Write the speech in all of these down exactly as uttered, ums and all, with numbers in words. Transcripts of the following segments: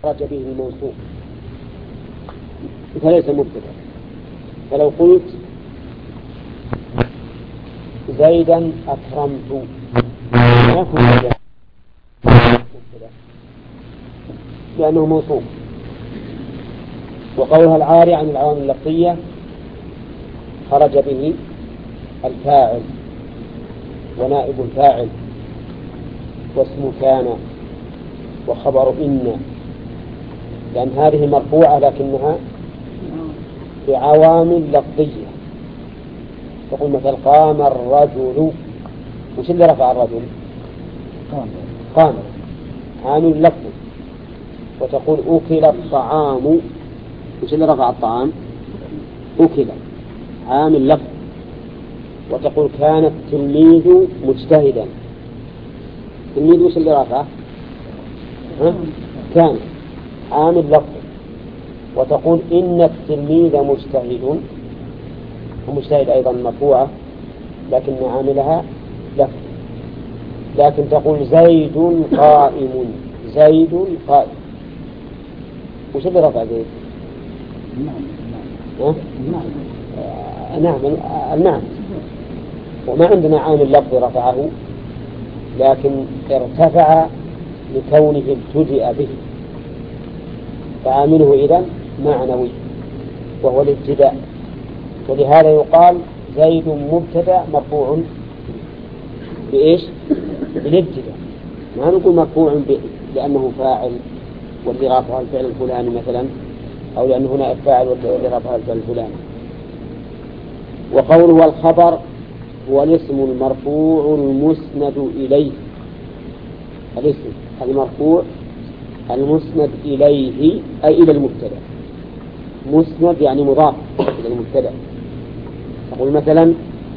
خرج به الموصوف فليس مبتدأ. فلو قلت زيدا أكرمت ما يكون مبتدأ لأنه موصوف. وقولها العاري عن العوامل اللفظية خرج به الفاعل ونائب الفاعل واسم كان وخبر إن، لأن هذه مرفوعة لكنها بعوامل لفظية. تقول مثل قام الرجل، وش اللي رفع الرجل؟ قام، عامل لفظي. وتقول أكل الطعام، وش اللي رفع الطعام؟ أكل، عامل لفظ. وتقول كان التلميذ مجتهدا، التلميذ وش اللي رفعه؟ كان، عامل لفظ. وتقول إن التلميذ مجتهد، ومجتهد أيضا مرفوعة لكن عاملها لفظ. لكن تقول زيد قائم، زيد قائم، وش اللي رفع زيد؟ نعم نعم نعم. وما عندنا عامل لفظ رفعه، لكن ارتفع لكونه ابتدأ به، فعامله إذن معنوي وهو الابتداء. ولهذا يقال زيد مبتدأ مرفوع بإيش؟ بالابتداء. ما نقول مرفوع لأنه فاعل واللي رافعه الفعل الفلاني مثلا، أو لأنه هنا الفاعل واللي رافعه الفعل الفلاني. وقوله والخبر هو الاسم المرفوع المسند إليه، الاسم المرفوع المسند إليه أي إلى المبتدأ. مسند يعني مضاف إلى المبتدأ. تقول مثلا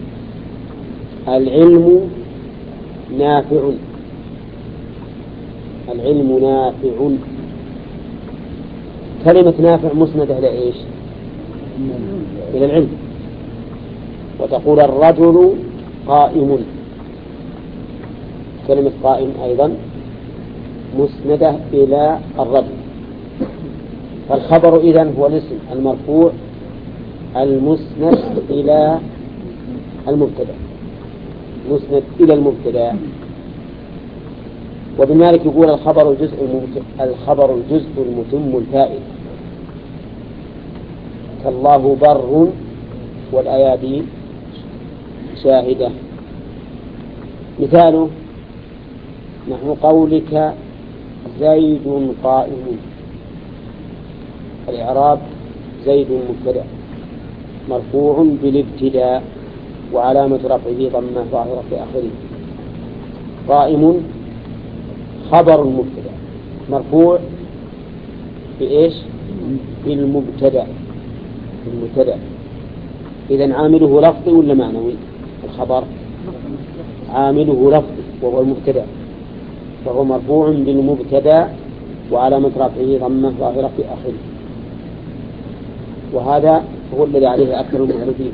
العلم نافع، العلم نافع، كلمة نافع مسندة إلى إيش؟ إلى العلم. وتقول الرجل قائم، كلمة قائم أيضا مسندة إلى الرجل. فالخبر إذن هو الاسم المرفوع المسند إلى المبتدأ، مسند إلى المبتدأ. وبذلك يقول الخبر الجزء الخبر الجزء المتم الفائدة، كالله بر والأيادي شاهدة. مثاله نحو قولك زيد قائم، الإعراب زيد مبتدأ مرفوع بالابتداء وعلامة رفعه ضمة ظاهرة في آخره. قائم خبر مبتدأ مرفوع بإيش؟ بالمبتدأ، بالمبتدأ. إذن عامله لفظي ولا معنوي؟ الخبر عامله لفظي وهو المبتدأ، فهو مرفوع بالمبتدأ وعلامة رفعه ضمة ظاهرة في آخره. وهذا هو الذي عليه أكثر المعرفين.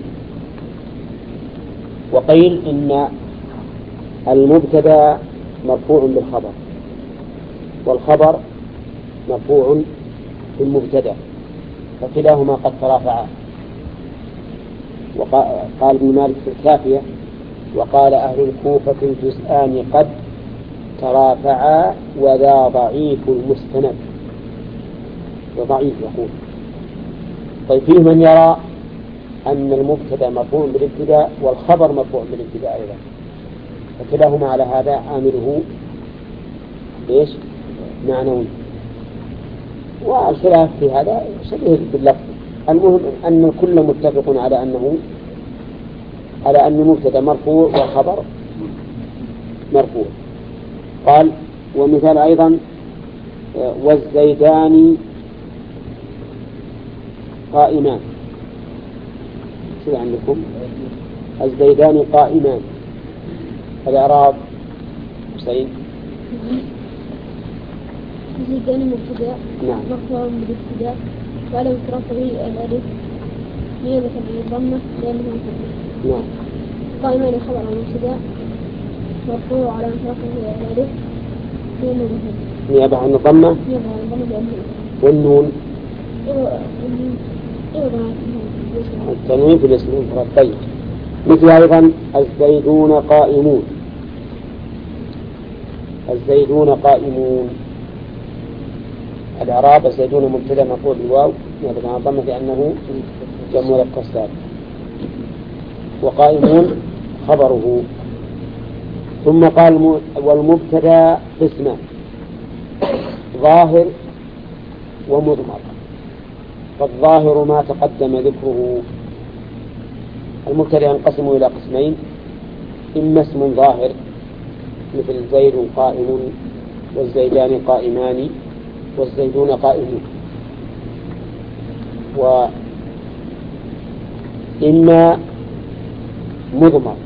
وقيل إن المبتدأ مرفوع بالخبر والخبر مرفوع بالمبتدأ، فكلاهما قد ترافعا. وقال ابن مالك في الكافية وقال أهل الكوفة الجزءان قد ترافعا وذا ضعيف المستند، وضعيف يقول. طيب فيه من يرى أن المبتدأ مرفوع بالابتداء والخبر مرفوع بالابتداء أيضا، فكلاهما على هذا عامله إيش؟ معنوي. والخلاف في هذا شبيه باللفظ. المهم أن الكل متفق على أنه على أن المبتدأ مرفوع والخبر مرفوع. قال ومثال أيضا والزيدان قائمان، شو عندكم؟ الزيدان قائمان، الإعراب حسين. الزيدان مبتدأ مرفوع بالابتداء وعلى رفعه الألف نيابة عن الضمة لأنه مبتدأ. نعم. قائمان خبر المبتدأ مرفوع على رفعه الألف نيابة نيابة عن الضمة والنون التنوين في الاسم المفرد. طيب مثل أيضا الزيدون قائمون، الزيدون قائمون الإعراب الزيدون مبتدأ مرفوع بالواو نيابة عن الضمة لأنه جمع مذكر سالم، وقائمون خبره. ثم قال والمبتدأ قسمان ظاهر ومضمر. فالظاهر ما تقدم ذكره. المبتدأ ينقسم إلى قسمين، إما اسم ظاهر مثل زيد قائم والزيدان قائمان والزيدون قائمون، وإما مضمر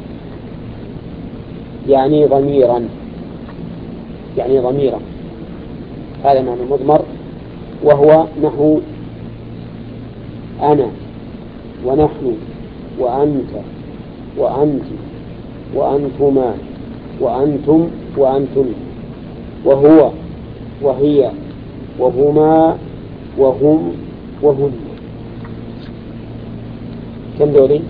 يعني ضميرا يعني ضميرا هذا معنى مضمر، وهو نحو أنا ونحن وأنت وأنت وأنتما وأنتم وأنتم، وهو وهي وهما وهم وهن. كم دولي؟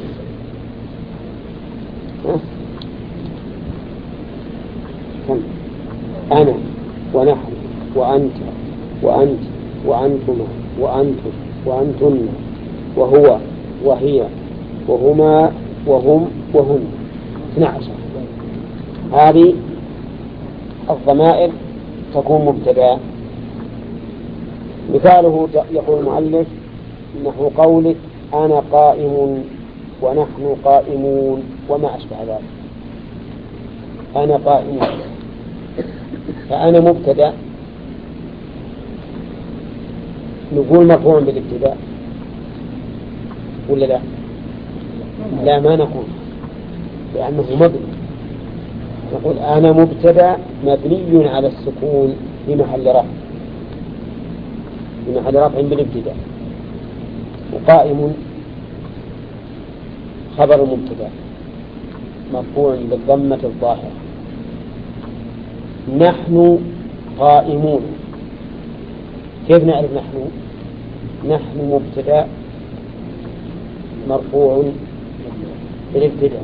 كم؟ أنا ونحن وأنت وأنت وأنتما وأنتم وأنتن وهو وهي وهما وهم وهن. اثنا عشر. هذه الضمائر تكون مبتدأ. مثاله يقول المؤلف نحو قولك أنا قائم ونحن قائمون وما أشبه ذلك. أنا قائم، فأنا مبتدأ نقول مرفوع بالابتداء ولا لا؟ لا ما نقول، لأنه مبني. نقول أنا مبتدأ مبني على السكون في محل رفع في محل رفع بالابتداء، وقائم خبر مبتدأ مرفوع بالضمة الظاهرة. نحن قائمون، كيف نعرف نحن؟ نحن مبتدأ مرفوع بالابتداء.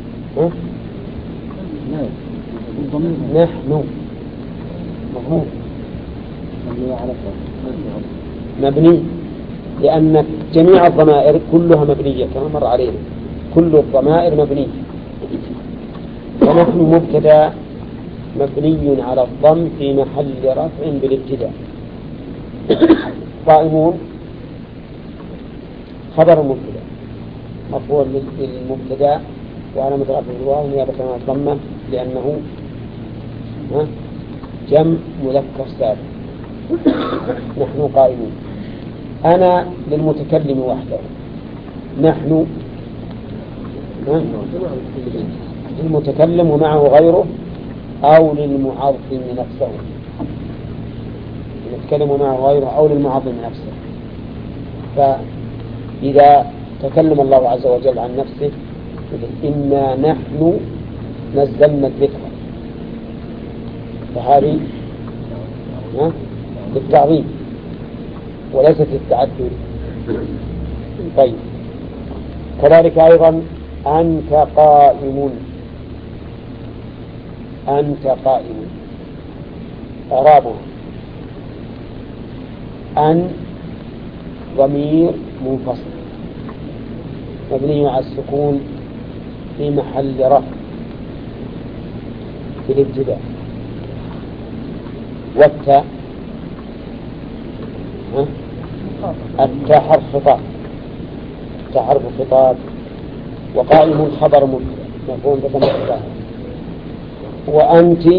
نحن مفهوم مبني، لأن جميع الضمائر كلها مبنية كما مر علينا، كل الضمائر مبنية. ونحن مبتدأ مبني على الضم في محل رفع بالابتداء. قائمون خبر مبتدأ مرفوع للمبتدأ وعلامة رفعه الواو نيابة عن الضمة لأنه جمع مذكر سالم. نحن قائمون. أنا للمتكلم وحده، نحن للمتكلم ومعه غيره أو للمعظم نفسه، المتكلم ومعه غيره أو للمعظم نفسه. فإذا تكلم الله عز وجل عن نفسه إنا نحن نزلنا الذكر، فهذه للتعظيم وليست للتعدد. طيب كذلك أيضا أنت قائم، أنت قائم إعرابه أن ضمير منفصل مبني على السكون في محل رفع في الابتداء. والتاء التاء حرف خطاب، التاء حرف خطاب. وقائم خبر مبتدأ مفهوم بضم التاء. وأنت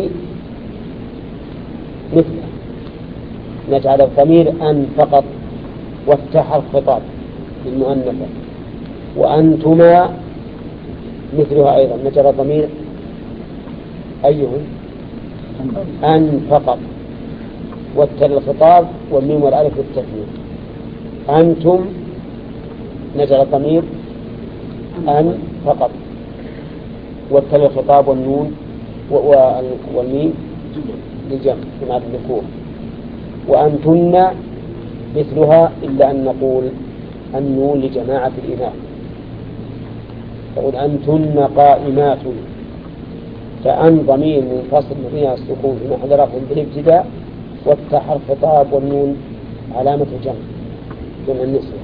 مثله نجعل الضمير أن فقط، والتاء حرف خطاب للمؤنثة. وأنتما مثلها أيضا نجعل الضمير أيهم أن فقط، والتاء الخطاب والميم والألف للتثنية. أنتم نجعل الضمير أن فقط، والتاء الخطاب والنون والميم للجمع بمعنى الذكور، وأنتن مثلها إلا أن نقول النون لجماعة الإناث، تقول أنتن قائمات، فأن ضمير منفصل مبني السكون في محل رفع بالابتداء، والتاء حرف خطاب والنون علامة الجمع جمع النسوة.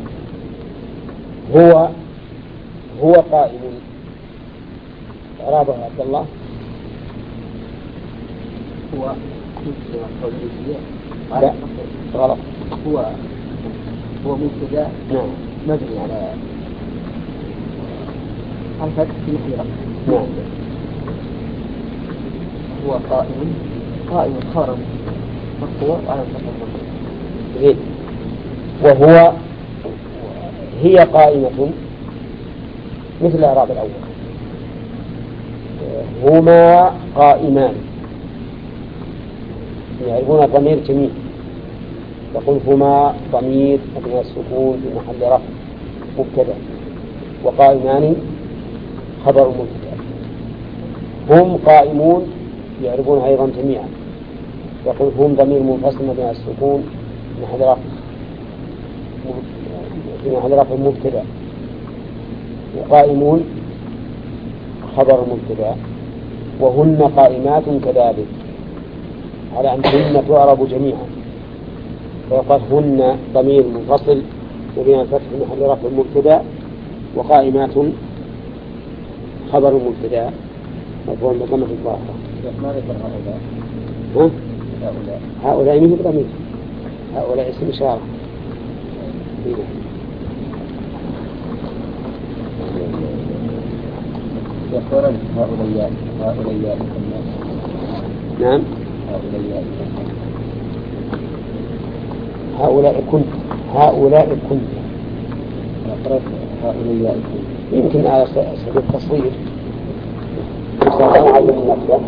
هو هو قائم، إعرابه عبد الله. هو لا غلط، هو هو مبتدأ نعم مبني على الفتح في محل رفع. نعم. هو قائم قائم خبر مرفوع على الفتح زين. وهو هي قائمة مثل الإعراب الأول، هما قائمان، يعرفون الضمير جميل، يقول هما ضمير مبني السكون في محل رفع مبتدأ، وقائمان خبر مبتدأ. هم قائمون يعرفون أيضا جميعا، يقول هم ضمير منفصل مبني السكون في محل رفع في محل رفع مبتدأ، وقائمون خبر مبتدأ. وهن قائمات كذلك، على أن هن تعرب جميعا، ويقال هن ضمير منفصل وبين الفتح في محل رفع مبتدأ، وقائمات خبر مبتدأ مرفوع بضمة الظاهرة. ما ذكر هؤلاء؟ ها؟ هؤلاء هؤلاء من ضمير، هؤلاء اسم إشارة. يقول هؤلاء هؤلاء نعم هؤلاء هؤلاء كنت هؤلاء كنت أقرأ هؤلاء يمكن على سبيل التصوير على النفس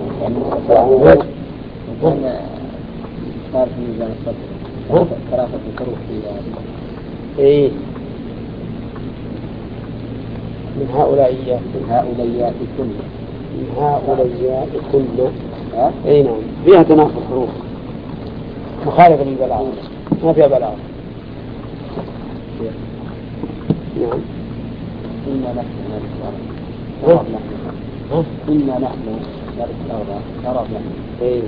وكان صار في ميزان الصدر ثلاثة الحروف في إيه من هؤلاء من هؤلاء كل من هؤلاء كل اي نعم فيها تناقض حروف مخالفة للبلاغة، ما فيها بلاغة. نعم إنا نحن نرث الأرض إنا نحن نرث الأرض أرض اي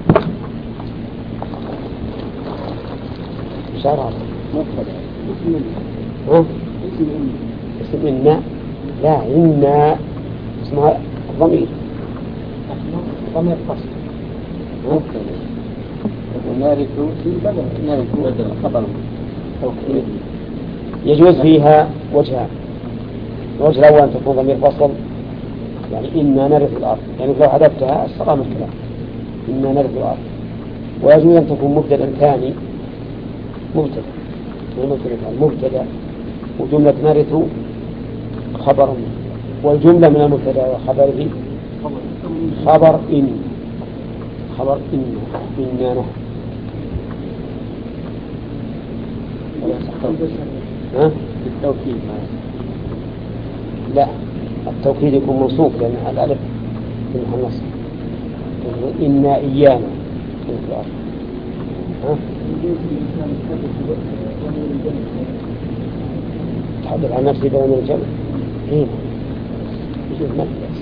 ايش أراد؟ مبتدأ ها؟ اسم إنا لا إنا اسمها ضمير ضمير فصل مبتدأ ونرث في بدل نرث خبر توكيد. يجوز فيها وجهان، الوجه الأول أن تكون ضمير فصل، يعني إنا نرث الأرض، يعني لو حذفتها استقام الكلام إنا نرث الأرض. ويجوز أن تكون مبتدأ ثاني مبتدأ مبتدأ وجملة نرث خبر، والجملة من المبتدأ وخبره خبر إن خبر إن إنا نحن. ها؟ بالتوكيد لا التوكيد يكون منصوب لأن الألف في محل نصب. إنا إيانا ها؟ تحدث عن نفسي بلا من الجمع هنا يجوز ما في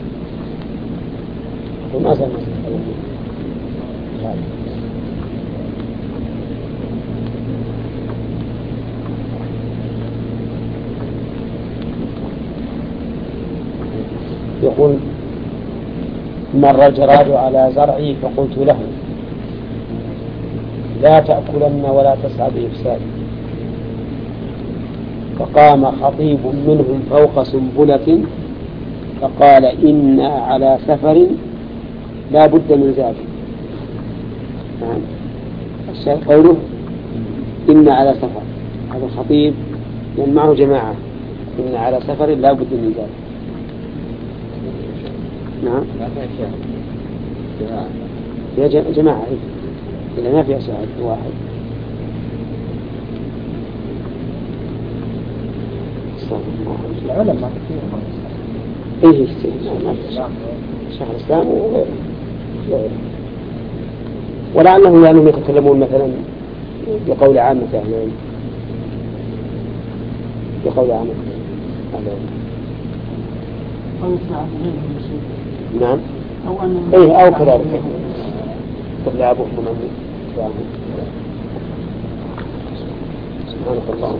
وما زال يقول مر الجراد على زرعي فقلت له لا تأكلن ولا تسعى بإفساد، فقام خطيب منهم فوق سنبلة فقال إنا على سفر لا بد من زاد. نعم الشيخ قوله إنا على سفر، هذا الخطيب لأن معه جماعة، إنا على سفر لا بد من زاد. نعم يا جماعة إذا ما فيها شاهد واحد. العلماء إيه شيخ الإسلام وغيره. ولعلهم يعني يتكلمون مثلا بقول عامة يعني بقول عامة نعم أيه أو كذلك تبلع أبوهم من أمي سبحانك اللهم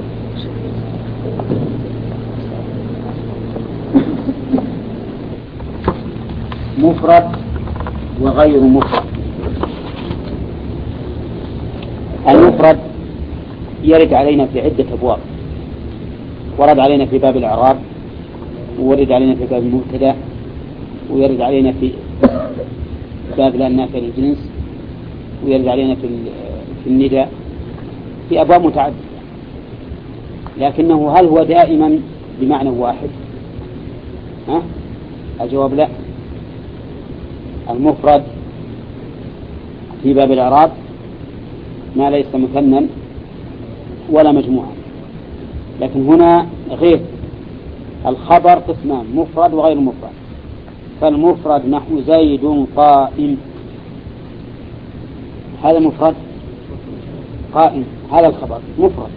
مفرد وغير مفرد. المفرد يرد علينا في عدة أبواب، ورد علينا في باب الإعراب، وورد علينا في باب المبتدأ، ويرد علينا في باب لا النافع للجنس، ويرد علينا في في النداء، في أبواب متعددة. لكنه هل هو دائما بمعنى واحد؟ ها؟ الجواب لا. المفرد في باب الإعراب ما ليس مثنى ولا مجموعة، لكن هنا غير. الخبر قسمان، مفرد وغير مفرد. فالمفرد نحو زيد قائم، هذا مفرد قائم، هذا الخبر مفرد.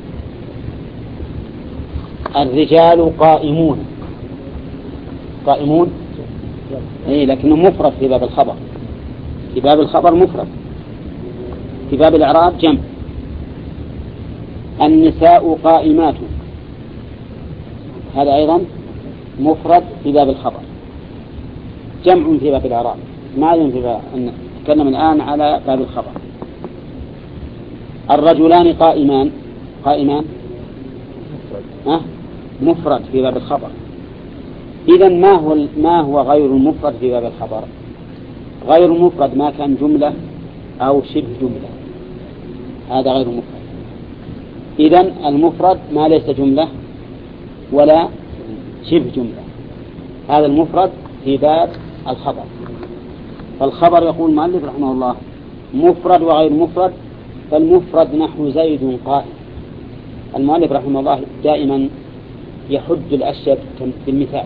الرجال قائمون، قائمون إيه، لكنه مفرد في باب الخبر. في باب الخبر مفرد، في باب الإعراب جمع. النساء قائمات، هذا أيضا مفرد في باب الخبر، جمع في باب الإعراب. ما في باب، نتكلم الآن على باب الخبر. الرجلان قائمان، قائمان أه؟ مفرد في باب الخبر. إذن ما هو ما هو غير المفرد في باب الخبر؟ غير المفرد ما كان جملة أو شبه جملة، هذا غير مفرد. إذن المفرد ما ليس جملة ولا شبه جملة، هذا المفرد في باب الخبر. فالخبر يقول المؤلف رحمه الله مفرد وغير مفرد. فالمفرد نحو زيد قائم. المؤلف رحمه الله دائما يحد الأشياء بالمثال،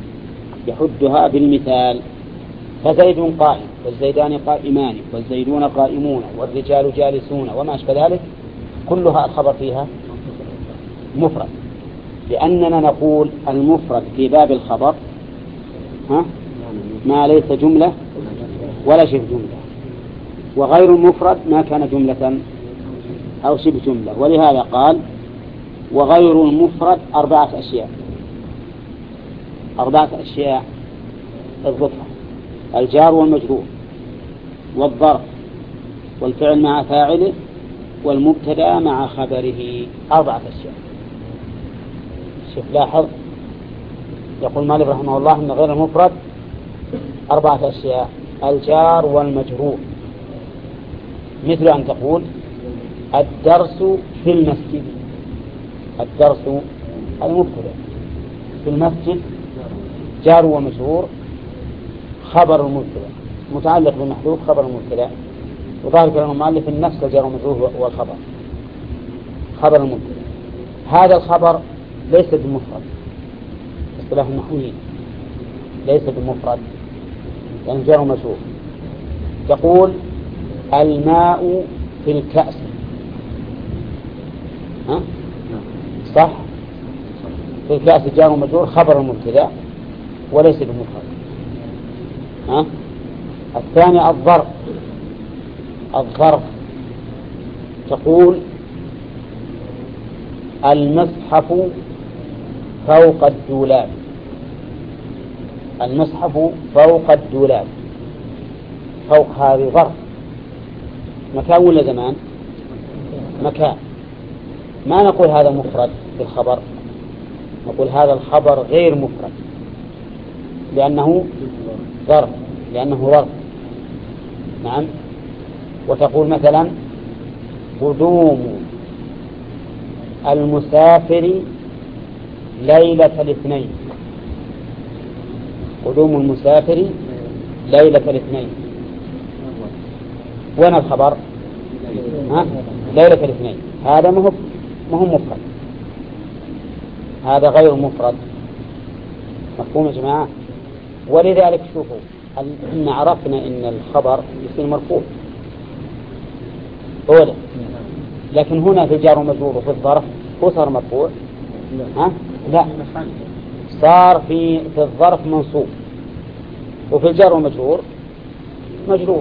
يحدها بالمثال. فزيد قائم، والزيدان قائمان، والزيدون قائمون، والرجال جالسون، وما أشبه ذلك، كلها الخبر فيها مفرد، لأننا نقول المفرد في باب الخبر ها ما ليس جملة ولا شبه جملة، وغير المفرد ما كان جملة أو شبه جملة. ولهذا قال وغير المفرد أربعة أشياء، أربعة أشياء الضفة: الجار والمجرور، والظرف، والفعل مع فاعله، والمبتدأ مع خبره. أربعة أشياء. شوف لاحظ، يقول مالك رحمه الله أن غير المفرد أربعة أشياء: الجار والمجرور، مثل أن تقول الدرس في المسجد. الدرس المبتدأ، في المسجد جار ومجرور، خبر المبتدأ متعلق بالمحذوف خبر المبتدأ. وظاهر كلام المؤلف النفس الجار والمجرور والخبر خبر المبتدأ. هذا الخبر ليس بمفرد اصطلاح النحويين، ليس بمفرد يعني جار ومجرور. تقول الماء في الكأس، ها؟ صح؟ في الكأس جار ومجرور خبر المبتدأ وليس بمفرد. ها؟ الثاني الظرف، الظرف تقول المصحف فوق الدولاب. المصحف فوق الدولاب، فوق هذه ظرف، مكان ولا زمان؟ مكان. ما نقول هذا مفرد بالخبر، نقول هذا الخبر غير مفرد لأنه ظرف، لأنه ظرف. نعم. وتقول مثلا قدوم المسافر ليلة الاثنين، قدوم المسافر ليلة الاثنين، وين الخبر؟ ها؟ ليلة الاثنين. هذا ما هو ما هو مفرد، هذا غير مفرد. مفهوم يا جماعة؟ ولذلك شوفوا إن عرفنا إن الخبر يصير مرفوع أولى. لكن هنا في الجار والمجرور وفي الظرف هو صار مرفوع. ها؟ لا، صار في في الظرف منصوب، وفي الجار والمجرور مجرور.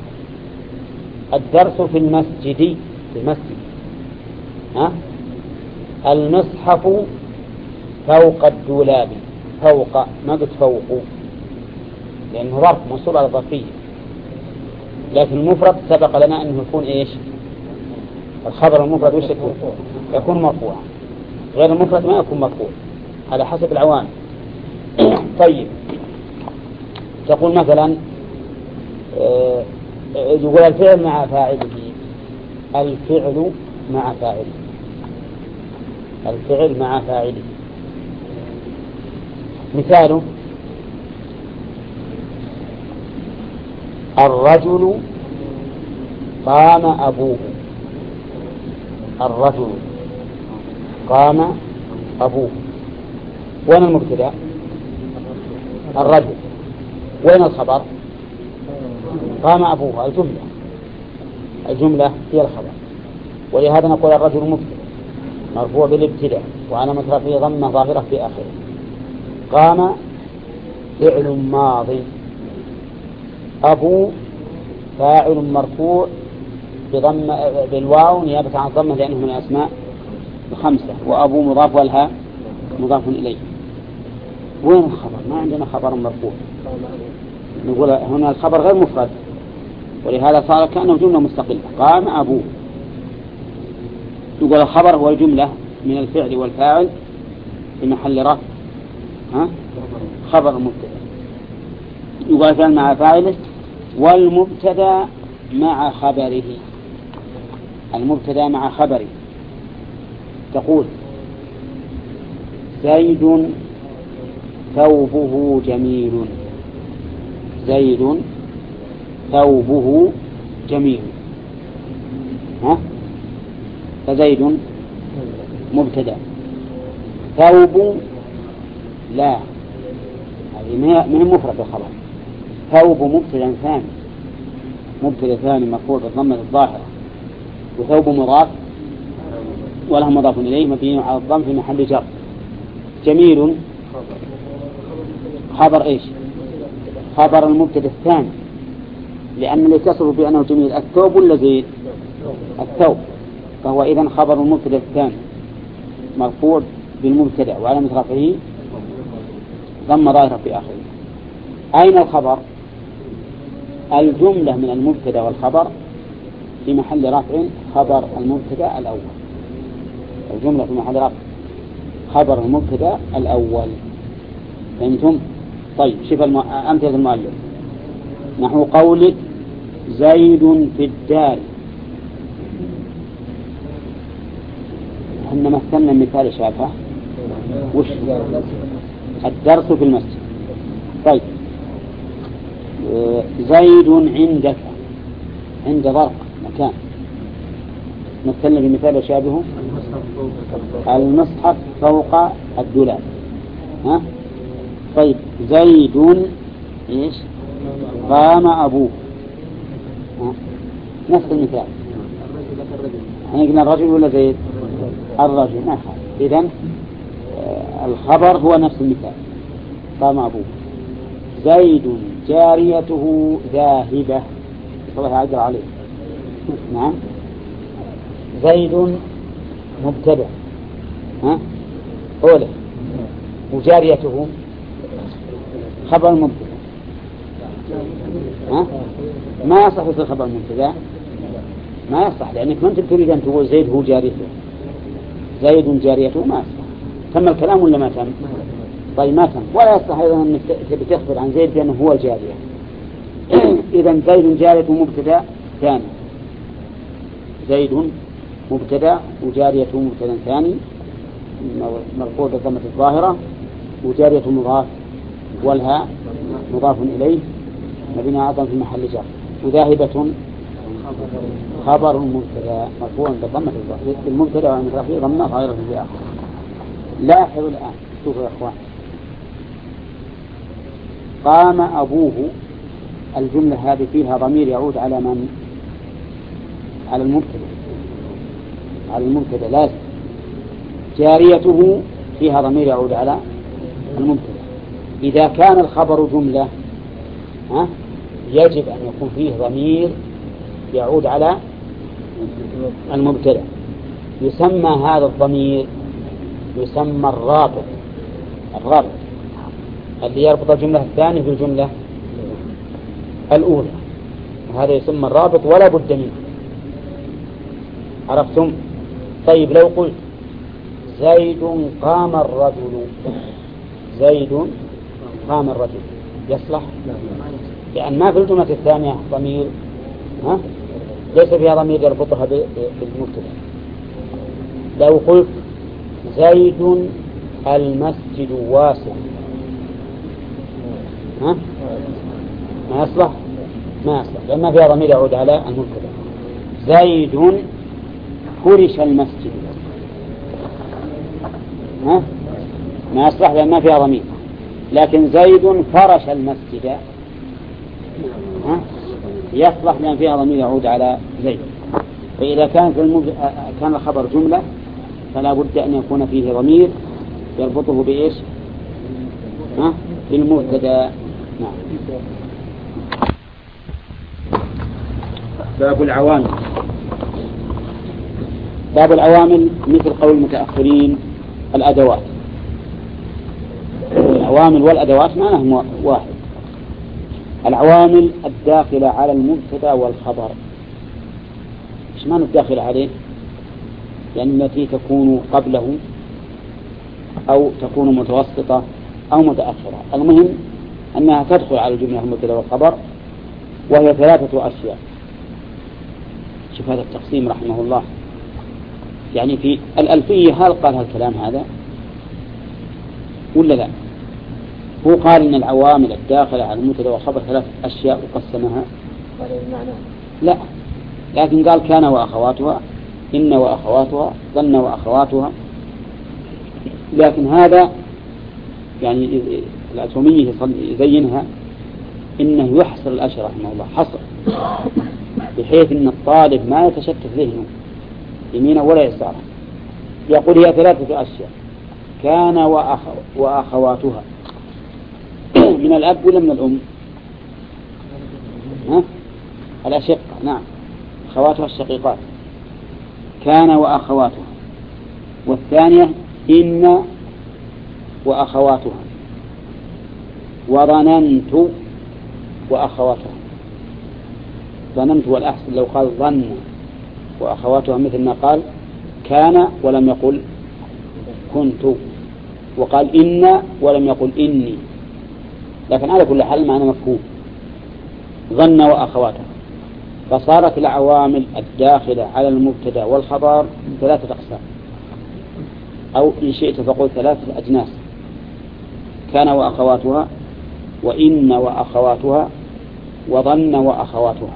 الدرس في المسجد، في المسجد. ها؟ المصحف فوق الدولاب، فوق ما قلت فوق لأنه ظرف منصوب على الظرفية، لكن المفرد سبق لنا أنه يكون إيش؟ الخبر المفرد وش يكون؟ يكون مرفوعا، غير المفرد ما يكون مرفوع على حسب العوامل. طيب، تقول مثلا آه يقول الفعل مع فاعله، الفعل مع فاعله، الفعل مع فاعله. مثاله الرجل قام أبوه، الرجل قام أبوه. وين المبتدأ؟ الرجل. وين الخبر؟ قام أبوه. الجملة، الجملة هي الخبر. ولهذا نقول الرجل مبتدأ مرفوع بالابتداء وعلامة رفعه ضمة ظاهرة في آخره. قام فعل ماض، أبو فاعل مرفوع بضم بالواو نيابة عن الضمة لأنه من الأسماء الخمسة، وأبو مضاف والها مضاف إليه. وين الخبر؟ ما عندنا خبر مرفوع. نقول هنا الخبر غير مفرد، ولهذا صار كأنه جملة مستقلة. قام أبوه. يقول الخبر هو الجملة من الفعل والفاعل في محل رفع ها خبر المبتدأ. يقول الفعل مع فاعله والمبتدأ مع خبره، المبتدأ مع خبره. تقول زيد ثوبه جميل، زيد ثوبه جميل. ها؟ فزيد مبتدأ، ثوب لا، هذه من مفرد الخبر. ثوب مبتدأ ثاني، مبتدأ ثاني مرفوع بالضمة الظاهرة، وثوب مضاف وله مضاف إليه مبني على الضم في محل جر. جميل خبر إيش؟ خبر المبتدأ الثاني، لأن اللي يتصل بأنه جميل الثوب ولا زيد؟ الثوب، فهو إذن خبر المبتدأ الثاني مرفوع بالمبتدأ وعلامة رفعه ضم ظاهرة في آخره. أين الخبر؟ الجملة من المبتدأ والخبر في محل رفع خبر المبتدأ الأول، الجملة في محل رفع خبر المبتدأ الأول. فهمتم؟ طيب، شوف أمثلة المؤلف نحو قولك زيد في الدار. احنا مثلنا مثال شافه وش؟ الدرس في المسجد. طيب، زيد عندك، عند ظرف مكان. مثلنا بمثال شابه المصحف فوق الدولاب. ها؟ طيب، زيد ايش؟ قام أبوه. ها؟ نفس المثال. احنا قلنا الرجل ولا زيد؟ الرجل. ما خالف. إذن الخبر هو نفس المثال، قام أبوه. زيد جاريته ذاهبة، الله عجل عليه. نعم، زيد مبتدأ ها أولى، وجاريته خبر مبتدأ. ها؟ ما يصح يصير خبر مبتدأ، ما يصح، لأنك ما أنت تريد أن تقول زيد هو جاريته، زيد جاريته ما يصح. تم الكلام ولا ما تم؟ طيب ما تم. ولا يصح أيضا أنك تخبر عن زيد بأنه هو الجارية. إذن زيد جاريته مبتدأ ثاني، زيد مبتدأ وجاريته مبتدأ ثاني مرفوع بالضمة الظاهرة، وجارية مضاف والها مضاف إليه مبني على في محل جر، وذاهبة خبر مبتدأ مرفوع بالضمة الظاهرة المبتدأ والمضاف ضمة ظاهرة في آخر. لاحظوا الآن، شوفوا يا إخوان، قام أبوه، الجملة هذه فيها ضمير يعود على من؟ على المبتدأ على المبتدأ لازم. جاريته فيها ضمير يعود على المبتدأ. إذا كان الخبر جملة ها يجب أن يكون فيه ضمير يعود على المبتدأ. يسمى هذا الضمير يسمى الرابط الرابط الذي يربط الجملة الثانية بالجملة الأولى، وهذا يسمى الرابط ولا بد منه. عرفتم؟ طيب لو قلت زيد قام الرجل، زيد قام الرجل يصلح؟ لأن ما في الجملة الثانية ضمير ها؟ ليس فيها ضمير يربطها بالمبتدأ. لو قلت زيد المسجد واسع ها؟ ما يصلح؟ ما يصلح لأن ما فيها ضمير يعود على المبتدأ. زيد فرش المسجد ها؟ ما يصلح لأن ما فيها ضمير. لكن زيد فرش المسجد ها؟ يصلح لأن فيها ضمير يعود على زيد. فإذا كان في المب... كان الخبر جملة فلا بد أن يكون فيه ضمير يربطه بإيش؟ ها؟ بالمبتدأ. نعم. باب العوامل. باب العوامل مثل قول المتأخرين الأدوات. العوامل والأدوات معناهم واحد. العوامل الداخلة على المبتدأ والخبر. إيش معنى الداخلة عليه؟ يعني التي تكون قبله أو تكون متوسطة أو متأخرة. المهم أنها تدخل على الجملة المبتدأ والخبر، وهي ثلاثة أشياء. شوف هذا التقسيم رحمه الله، يعني في الألفية هل قال هالكلام هذا ولا لا؟ هو قال إن العوامل الداخلة على المبتدأ والخبر ثلاثة أشياء وقسمها. لا، لكن قال كان وأخواتها، إن وأخواتها، ظن وأخواتها. لكن هذا يعني الأتومية يزينها إنه يحصر الأشياء رحمه الله حصر، بحيث إن الطالب ما يتشتت ذهنه يمينا ولا يسارا. يقول هي ثلاثة أشياء: كان وأخ وأخواتها. من الأب ولا من الأم؟ ها؟ الأشقة. نعم، أخواتها الشقيقات. كان وأخواتها. والثانية إن وأخواتها. وظننت وأخواتها. ظننت والأحسن لو قال ظن وأخواتها، مثل ما قال كان ولم يقل كنت، وقال إن ولم يقل إني. لكن على كل حال معنى مفهوم. ظن وأخواتها. فصارت العوامل الداخلة على المبتدأ والخبر ثلاثة أقسام، أو إن شئت فقل ثلاثة أجناس: كان وأخواتها، وإن وأخواتها، وظن وأخواتها.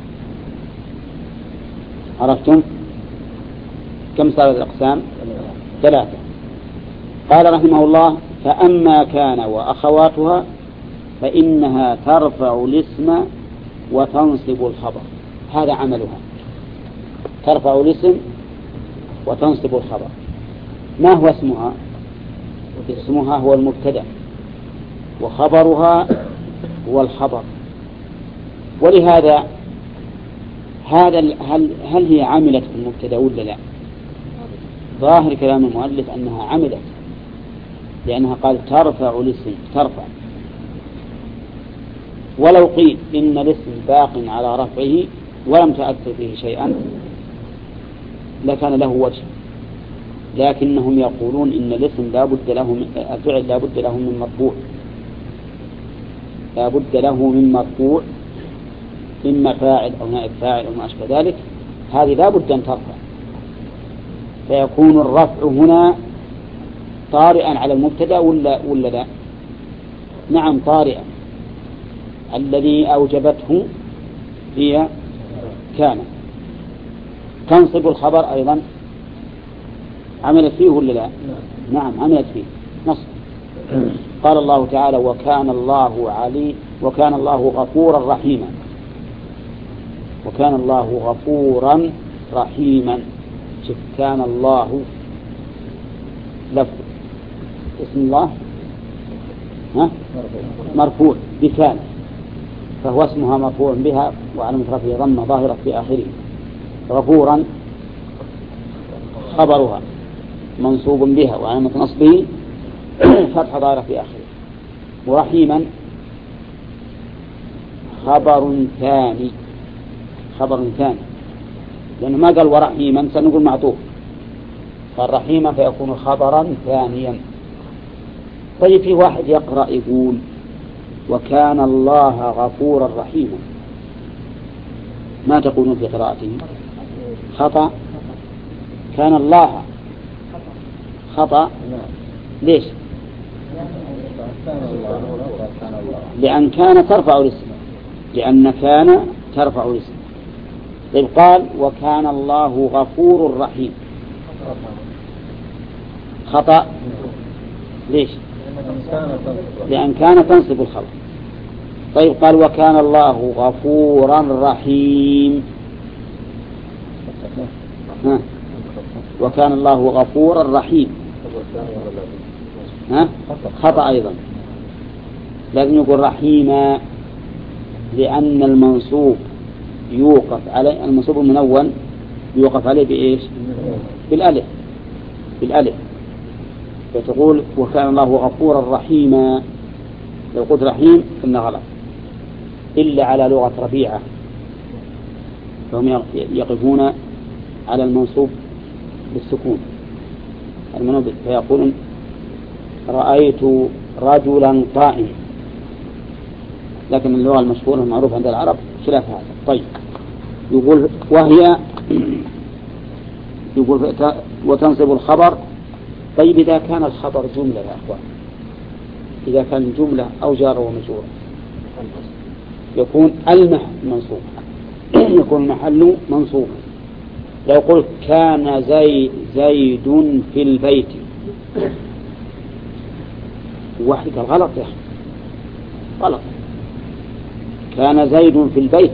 عرفتم كم صارت الأقسام؟ ثلاثة. قال رحمه الله: فأما كان وأخواتها فإنها ترفع الاسم وتنصب الخبر. هذا عملها، ترفع الاسم وتنصب الخبر. ما هو اسمها؟ اسمها هو المبتدأ، وخبرها هو الخبر. ولهذا هذا هل هل هي عملت في المبتدأ ولا لا؟ ظاهر كلام المؤلف أنها عملت، لأنها قال ترفع الاسم، ترفع. ولو قيل إن الاسم باق على رفعه ولم تأثر فيه شيئا لكان له وجه، لكنهم يقولون إن الاسم لا بد له من الفعل، لا بد له من مرفوع، لا بد له من مرفوع، إما فاعل أو نائب فاعل أو ما أشبه ذلك. هذه لا بد أن ترفع، فيكون الرفع هنا طارئا على المبتدأ ولا ولا لا؟ نعم طارئا. الذي أوجبته هي كان. تنصب الخبر أيضا عملت فيه ولا لا؟ نعم عملت فيه نصب. قال الله تعالى: وكان الله علي وكان الله غفورا رحيما. وكان الله غفورا رحيما. شوف كان الله لفظ اسم الله ها مرفوع بكان، فهو اسمها مرفوع بها وعلامة رفعه ضمة ظاهرة في آخره. غفورا خبرها منصوب بها وعلامة نصبه فتح ظاهرة في آخره. ورحيما خبر ثاني، خبر ثاني لأنه ما قال ورحيما سنقول معطوف، قال رحيما فيكون خبرا ثانيا. طيب في واحد يقرأ يقول وكان الله غفورا رحيما، ما تقولون في قراءته؟ خطأ. كان الله خطأ. ليش؟ لأن كان ترفع الاسم، لأن كان ترفع الاسم. طيب قال وكان الله غفور رحيم، خطأ. ليش؟ لأن كان تنصب الخبر. طيب قال وكان الله غفورا رحيم، ها. وكان الله غفورا رحيم، ها؟ خطأ أيضا. لازم يقول رحيما، لأن المنصوب يوقف عليه، المنصوب المنون يوقف عليه بإيش؟ بالألف، بالألف. فتقول وكان الله غفورا رحيما. لو قلت رحيم فإنه غلط، إلا على لغة ربيعة، فهم يقفون على المنصوب بالسكون المنوب، فيقولون رأيت رجلا قائما، لكن اللغة المشهورة المعروفة عند العرب خلاف هذا. طيب يقول وهي يقول وتنصب الخبر. طيب إذا كان الخبر جملة يا أخوان، إذا كان جملة أو جار ومجرور يكون المحل منصوب، يكون المحل منصوب. لو قلت كان زي زيد في البيت، واحد قال غلط يا أخي، غلط. كان زيد في البيت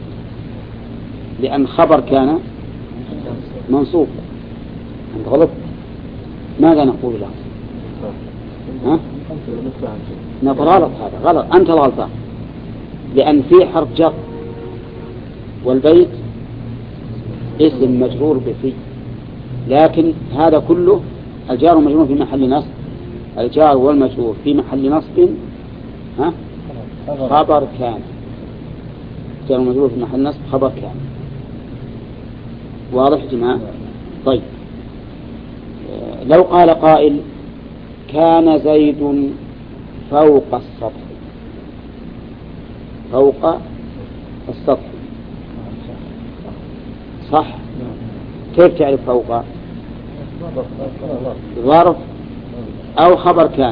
لأن خبر كان منصوب. أنت غلط. ماذا نقول له؟ ها؟ نقول غلط، هذا غلط، أنت الغلطان، لأن في حرف جر والبيت اسم مجرور بفي، لكن هذا كله الجار والمجرور في محل نصب، الجار والمجرور في محل نصب ها؟ خبر كان، الجار والمجرور في محل نصب خبر كان. واضح يا جماعة؟ طيب لو قال قائل كان زيد فوق السطح، فوق السطح صح؟ كيف تعرف فوق؟ ظرف أو خبر كان،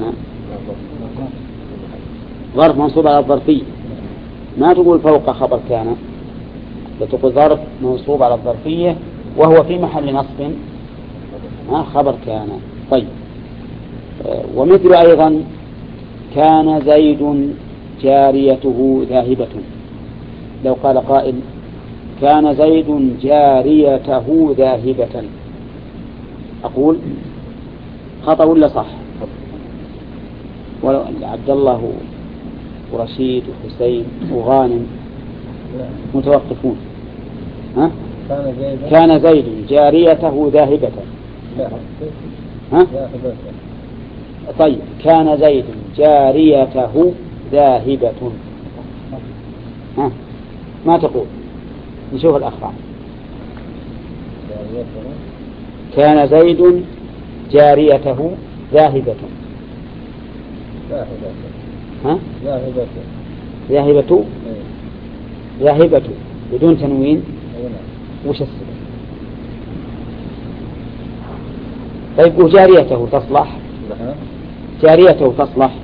ظرف منصوب على الظرفية، ما تقول فوق خبر كان، تقول ظرف منصوب على الظرفية وهو في محل نصب ما خبر كان. طيب ومثل أيضا كان زيد جاريته ذاهبة. لو قال قائل كان زيد جاريته ذاهبة، أقول خطأ ولا صح؟ ولو عبد الله ورشيد وحسين وغانم متوقفون، ها؟ كان زيد جاريته ذاهبة، ها؟ طيب كان زيد جاريته ذاهبة، ها؟ ما تقول؟ نشوف الأخرى. كان زيد جاريته ذاهبة، ها؟ ذاهبة ذاهبة بدون تنوين، وش السبب؟ طيب وجاريته تصلح؟ جاريته تصلح؟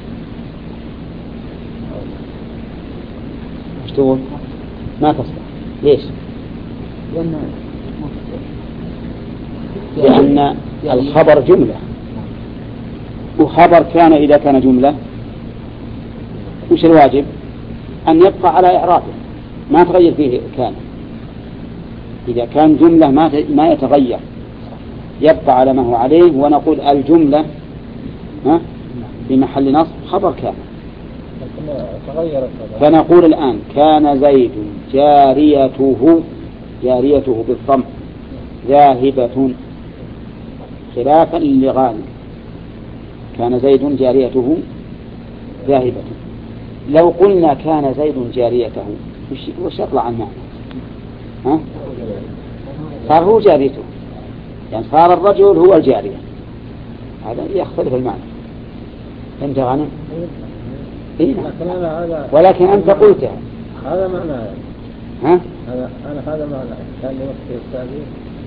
وش تقول؟ ما تصلح. ليش؟ لأن الخبر جملة، وخبر كان إذا كان جملة وش الواجب؟ أن يبقى على إعرابه، ما تغير فيه كان. إذا كان جملة ما ما يتغير يبقى على ما هو عليه، ونقول الجملة ها في محل نصب خبر كان. فنقول الآن كان زيد جاريته، جاريته بالضم ذاهبة، خلافا لغانم كان زيد جاريته ذاهبة. لو قلنا كان زيد جاريته وش يطلع عن معنى؟ ها؟ صار هو جاريته، يعني صار الرجل هو الجارية، هذا يختلف المعنى. فهمت غانم؟ إيه؟ ولكن أنت قلتها هذا معنى. ها؟ هذا أنا هذا معنى كان يوصي التعبير.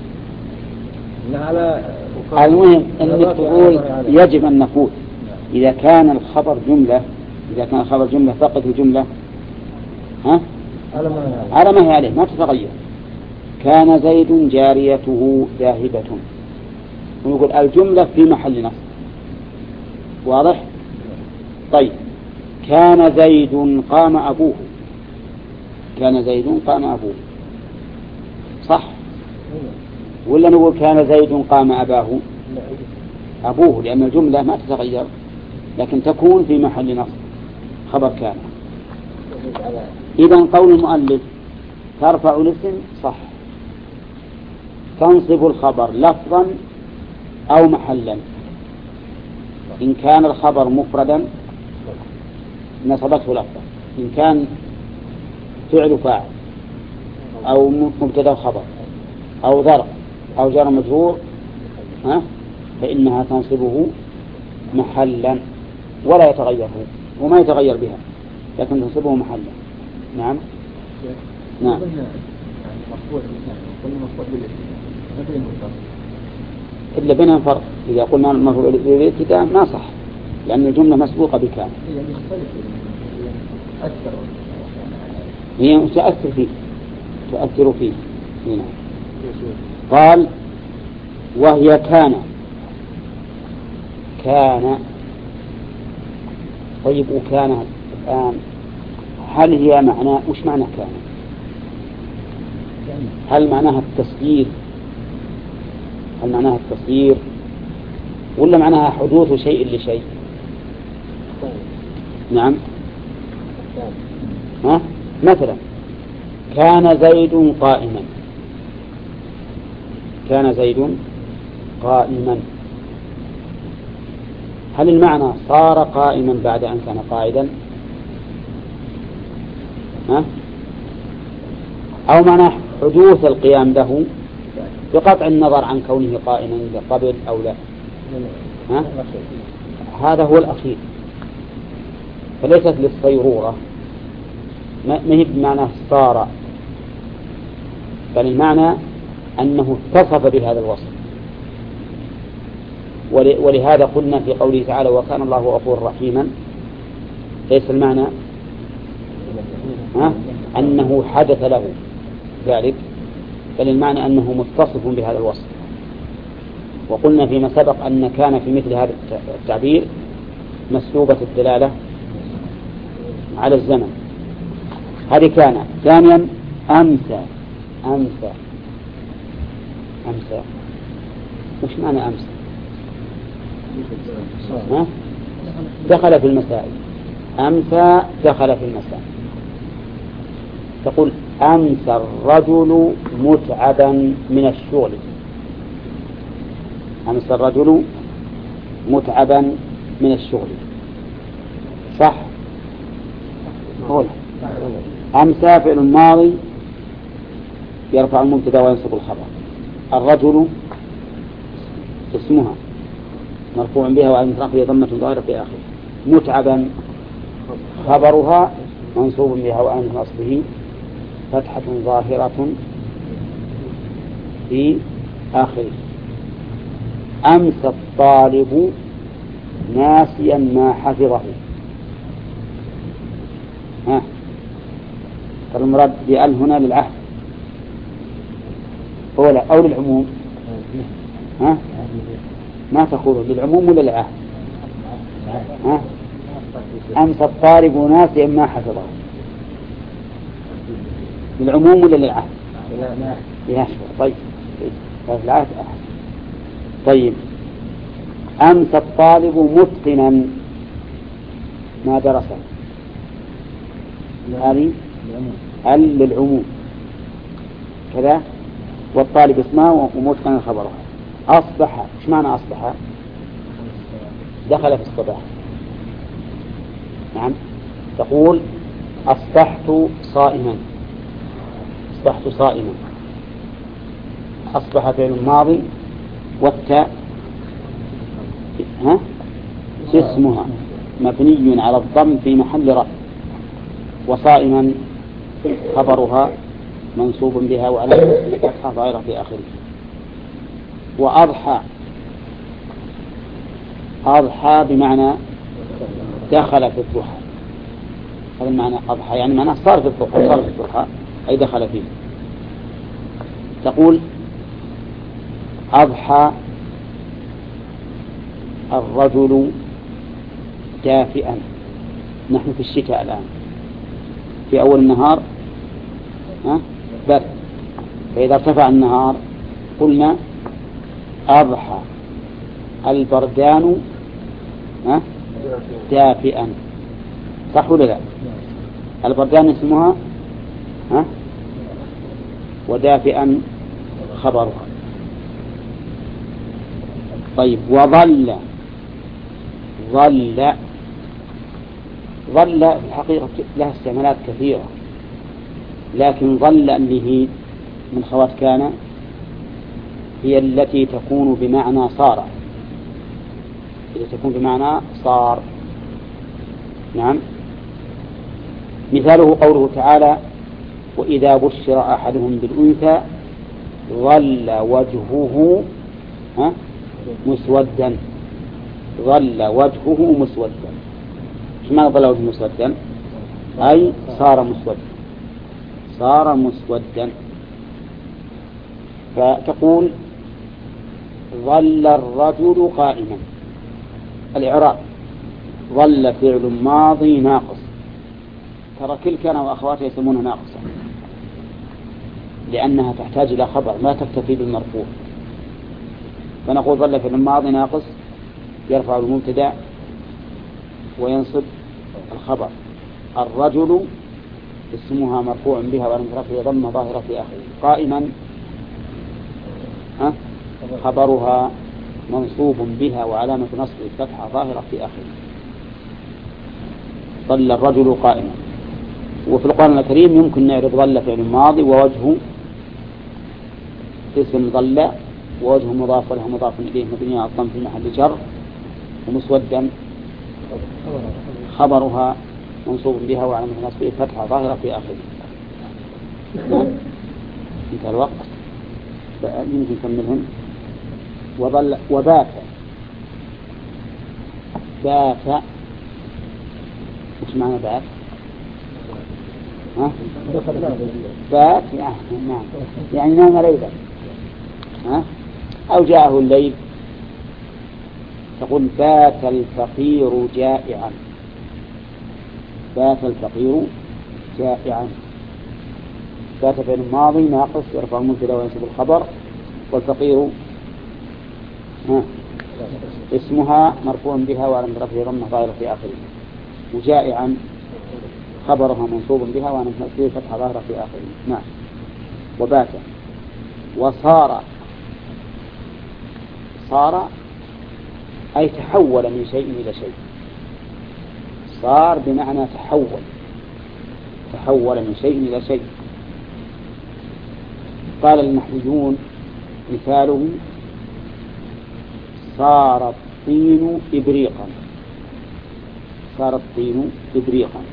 على المهم أنك تقول يجب أن نقول إذا كان الخبر جملة، إذا كان الخبر جملة فقط الجملة ها على ما هي عليه ما تتغير. كان زيد جاريته ذاهبة، ونقول الجملة في محل نصب. واضح؟ طيب كان زيد قام أبوه، كان زيد قام أبوه صح ولا نقول كان زيد قام أباه؟ أبوه، لأن الجملة ما تتغير لكن تكون في محل نصب خبر كان. إذن قول المؤلف ترفع الاسم صح، تنصب الخبر لفظا أو محلا. إن كان الخبر مفردا نصبته لفظا، إن كان فعل فاعل أو مبتدا خبر أو ظرف أو جار مجرور ها فإنها تنصبه محلا ولا يتغير هو وما يتغير بها، لكن تنصبه محلا. نعم نعم. إلا بينهم فرق. إذا قلنا المرفوع بالابتداء ما صح لأن الجملة مسبوقة بكان، هي تؤثر فيه تؤثر فيه هنا. قال وهي كان. كان طيب وكان الآن هل هي معنى وش معنى كان؟ هل معناها التصدير هل معناها التصدير ولا معناها حدوث شيء لشيء؟ نعم. ها مثلا كان زيد قائما، كان زيد قائما، هل المعنى صار قائما بعد أن كان قاعدا؟ ها؟ أو معنى حدوث القيام له بقطع النظر عن كونه قائما قبل أو لا؟ ها؟ هذا هو الأخير، فليست للصيرورة، ما هي بمعنى صار، بل المعنى أنه اتصف بهذا الوصف. ولهذا قلنا في قوله تعالى وكان الله غفورا رحيما ليس المعنى ها؟ أنه حدث له ذلك، بل المعنى أنه متصف بهذا الوصف. وقلنا فيما سبق أن كان في مثل هذا التعبير مسلوبة الدلالة على الزمن. هذه كان. ثانيا أمسى. أمسى أمسى وش معنى أمسى؟ ها؟ دخل في المساء. أمسى دخل في المساء. تقول أمسى الرجل متعبا من الشغل. أمسى الرجل متعبا من الشغل صح؟ قول أمسى فعل ماضي يرفع المبتدا وينصب الخبر. الرجل اسمها مرفوع بها وعلامة رفعه ضمة ظاهرة في آخره. متعبا خبرها منصوب بها وعلامة نصبه فتحة ظاهرة في آخره. أمسى الطالب ناسيا ما حفظه. ها المراد بأل هنا للعهد أو, أو للعموم؟ ها ما تقول للعموم ولا للعهد؟ ها أمسى الطالب ناسيا ما حفظه للعموم ولا للعهد؟ يشوى. طيب طيب طيب أمس الطالب متقنا ما درسه، هذه ال للعموم كذا، والطالب اسمه ومتقنا خبره. أصبح، إيش معنى أصبح؟ دخل في الصباح. نعم، تقول أصبحت صائما، أصبحت صائما. أصبح فعل ماضي والتاء ها اسمها مبني على الضم في محل رفع، وصائما خبرها منصوب بها وعلى الفتحة ظاهرة في آخره. وأضحى، أضحى بمعنى دخل في الضحى، هذا المعنى أضحى، يعني معنى صار في الضحى، صار في الضحى أي دخل فيه. تقول أضحى الرجل دافئا. نحن في الشتاء الآن، في أول النهار برد، فإذا ارتفع النهار قلنا أضحى البردان دافئا، صح ولا لا؟ البردان اسمها ها ودافئا خبرها. طيب وظل، ظل ظل في الحقيقة لها استعمالات كثيرة، لكن ظل اللي هي من خوات كان هي التي تكون بمعنى صار، التي تكون بمعنى صار. نعم، مثاله قوله تعالى وإذا بشر أحدهم بالأنثى ظل وجهه مسودا، ظل وجهه مسودا. ايش معنى ظل وجهه مسودا؟ أي صار مسودا، صار مسودا. فتقول ظل الرجل قائما. الإعراب ظل فعل ماضي ناقص، ترى كل كان وأخواتها يسمونها ناقصة لأنها تحتاج إلى خبر، ما تكتفي بالمرفوع. فنقول ظل فعل ماضي ناقص يرفع المبتدأ وينصب الخبر. الرجل اسمها مرفوع بها وعلى رفعه ضمة ظاهرة في آخره. قائما ها خبرها منصوب بها وعلامة نصبه الفتحة ظاهرة في آخره. ظل الرجل قائما. وفي القرآن الكريم يمكن نعرف ظل فعل ماضي ووجه اسم ظل، ووجه مضاف وله مضاف إليه مبني على الضم في محل جر، ومسودا خبرها منصوب بها وعلامة نصبه الفتحة ظاهرة في آخره. انتهى الوقت، يمكن نكملهم. وظل وبات، بات ايش معنى بات؟ ها؟ بات يعني نعم، يعني نام ليلا، ها؟ أو جاءه الليل. تقول بات الفقير جائعا، بات الفقير جائعا. بات فعل ماضي ناقص يرفع المبتدا وينصب الخبر، والفقير ها اسمها مرفوع بها وعلامة رفعه ضمة ظاهرة في آخره. وجائعا خبرها منصوب بها وعلامة نصبه فتحة ظاهرة في آخره. نعم. وبات. وصار، صار أي تحول من شيء إلى شيء. صار بمعنى تحول، تحول من شيء إلى شيء. قال النحويون مثاله صار الطين إبريقا، صار الطين إبريقا.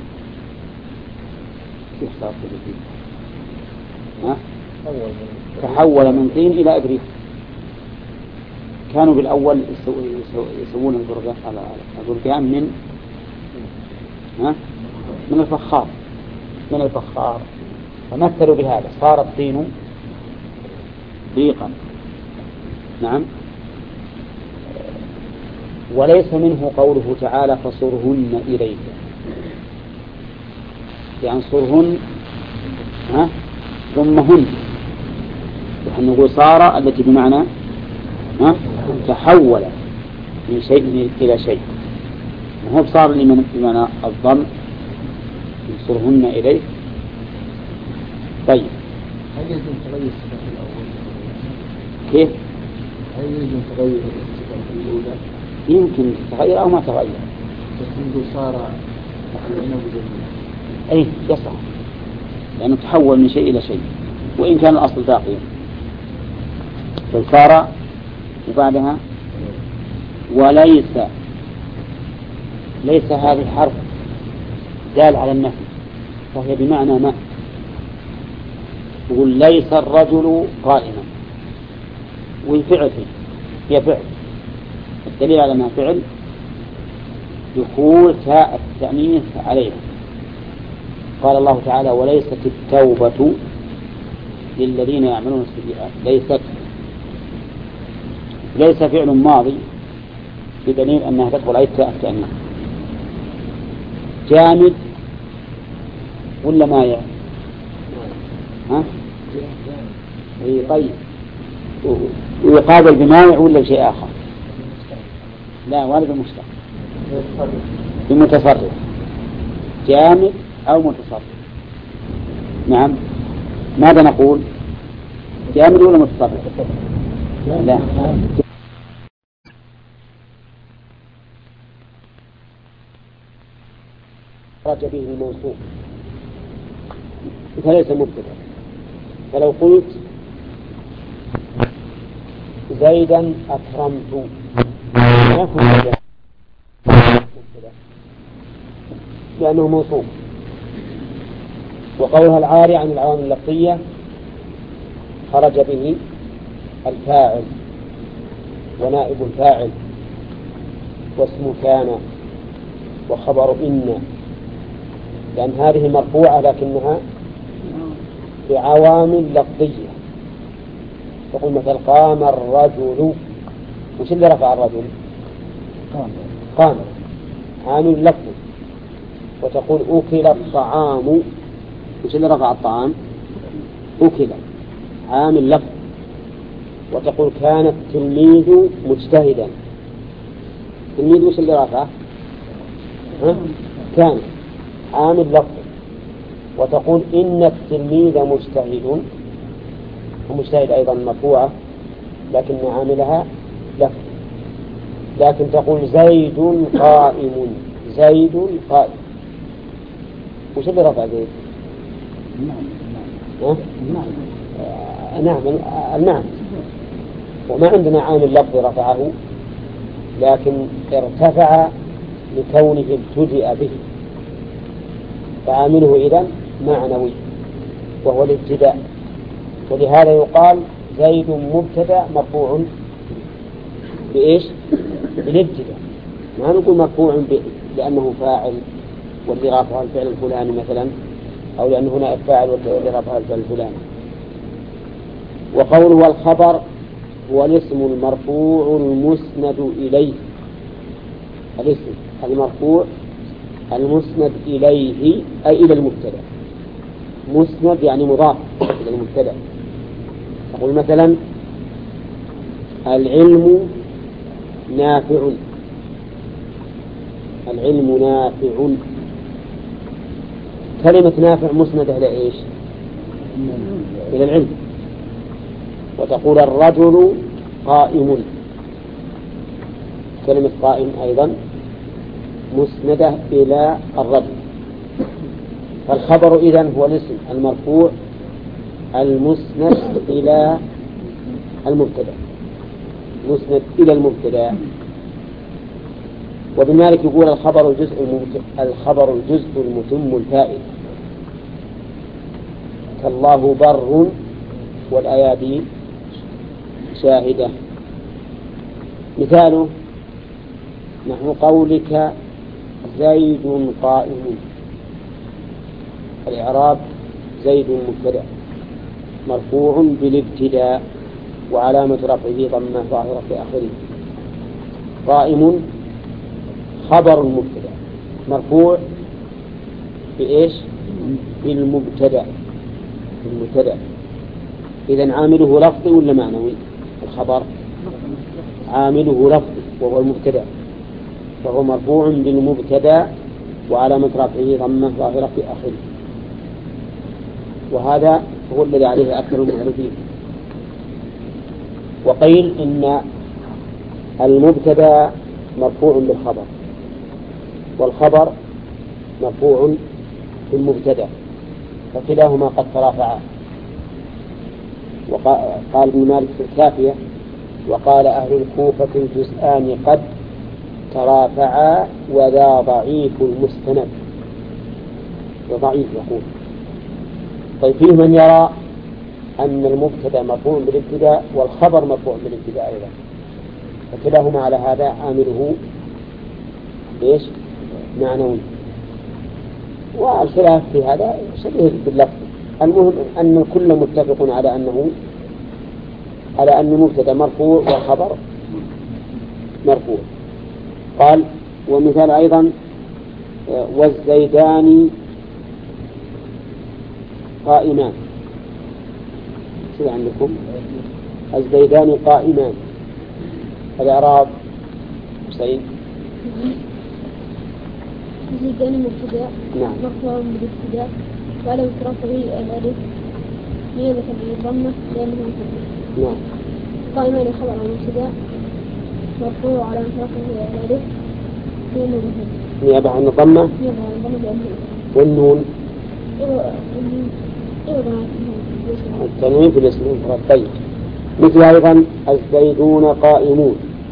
كيف صار الطين إبريقا؟ تحول من طين إلى إبريق. كانوا بالأول يسوون البرقان من ها من الفخار، من الفخار، فمثلوا بهذا صار الطين ضيقا. نعم. وليس منه قوله تعالى فصرهن إليك، يعني صرهن ها ثم هن، نحن نقول صار التي بمعنى ها تحول من شيء إلى شيء، وهو صار لمن بمعنى الضم ينصرهن إليه. طيب هل يجب تغير الصفة الأول؟ كيف؟ هل يجب تغير الصفة الأولى؟ يمكن تتغير أو ما تغير. تقول صار العنب جميلا. أي يصح، لأنه تحول من شيء إلى شيء وإن كان الأصل باقيا. فصار وبعدها وليس، ليس هذا الحرف دال على النفي وهي بمعنى ما. يقول ليس الرجل قائما، والفعل هي فعل، الدليل على أنها فعل دخول تاء التأنيث عليها. قال الله تعالى وليست التوبة للذين يعملون السيئات. ليست ليس فعل ماضي بدليل أنها تدخل عليه تاء التأنيث. جامد ولا مايع؟ ها؟ اي طيب، ويقابل بمانع ولا بشيء آخر؟ لا ولا بمشتق، بمتصرف. جامد أو متصرف. نعم، ماذا نقول؟ جامد ولا متصرف؟ لا، خرج به الموصوف فليس مبتدأ. فلو قلت زيدا أكرمت ما يكون مبتدأ لأنه موصوف. وقولها العاري عن العوامل اللفظية خرج به الفاعل ونائب الفاعل واسم كان وخبر إن، لأن هذه مرفوعة لكنها بعوامل لفظية. تقول مثل قام الرجل، وش اللي رفع الرجل؟ قام، عامل لفظي. وتقول أكل الطعام، وش اللي رفع الطعام؟ أكل، عامل لفظ. وتقول كان التلميذ مجتهدا، التلميذ وش اللي رفعه؟ ها؟ كان، عامل لفظ. وتقول إن التلميذ مجتهد، ومجتهد أيضا مرفوعة لكن عاملها لفظ. لكن تقول زيد قائم، زيد قائم، وش اللي رفع زيد؟ نعم نعم المعنى. وما عندنا عامل لفظ رفعه، لكن ارتفع لكونه ابتدأ به، فعامله إذن معنوي وهو الابتداء. ولهذا يقال زيد مبتدأ مرفوع بإيش؟ بالابتداء. ما نقول مرفوع لأنه فاعل واللي رفعه الفعل الفلاني مثلا، أو لأن هنا الفاعل واللي رفعه الفعل الفلاني. وقوله الخبر هو الاسم المرفوع المسند إليه، الاسم المرفوع المسند إليه أي إلى المبتدأ. مسند يعني مضاف إلى المبتدأ. تقول مثلا العلم نافع، العلم نافع. كلمة نافع مسندة إلى إيش؟ إلى العلم. وتقول الرجل قائم، كلمة قائم أيضا مسندة إلى الرجل. فالخبر إذن هو الاسم المرفوع المسند إلى المبتدأ، مسند إلى المبتدأ. وابن مالك يقول الخبر الجزء الخبر الجزء المتم الفائدة، كالله بر والأيادي شاهدة. مثاله نحو قولك زيد قائم، الإعراب زيد مبتدأ مرفوع بالابتداء وعلامة رفعه ضمة ظاهرة في آخره. قائم خبر مبتدأ مرفوع بإيش؟ بالمبتدأ، بالمبتدأ. إذن عامله لفظي ولا معنوي؟ الخبر عامله لفظي وهو المبتدأ، فهو مرفوع بالمبتدأ وعلامة رفعه ضمة ظاهرة في آخره، وهذا هو الذي عليه أكثر المعرفين. وقيل إن المبتدأ مرفوع بالخبر والخبر مرفوع بالمبتدأ، فكلاهما قد ترافعا. وقال ابن مالك في الكافية: وقال أهل الكوفة الجزءان قد ترافعا وذا ضعيف المستند، وضعيف يقول. طيب فيه من يرى أن المبتدأ مرفوع بالابتداء والخبر مرفوع بالابتداء أيضا، فكلاهما على هذا عامله إيش؟ معنوي. والخلاف في هذا شبيه باللفظ. المهم أن الكل متفق على أنه على أن المبتدأ مرفوع والخبر مرفوع. قال: ومثال أيضا: والزيدان قائمان. شو عندكم؟ الزيدان قائمان. الإعراب حسين. الزيدان مبتدأ نعم. مرفوع بالابتداء وعلى رفعه الألف نيابة عن الضمة لأنه مبتدأ. نعم. قائمان خبر عن المبتدأ مرفوع على رفعه الألف نيابة عن الضمة والنون التنوين في الاسم المفرد. طيب مثل أيضا الزيدون قائمون.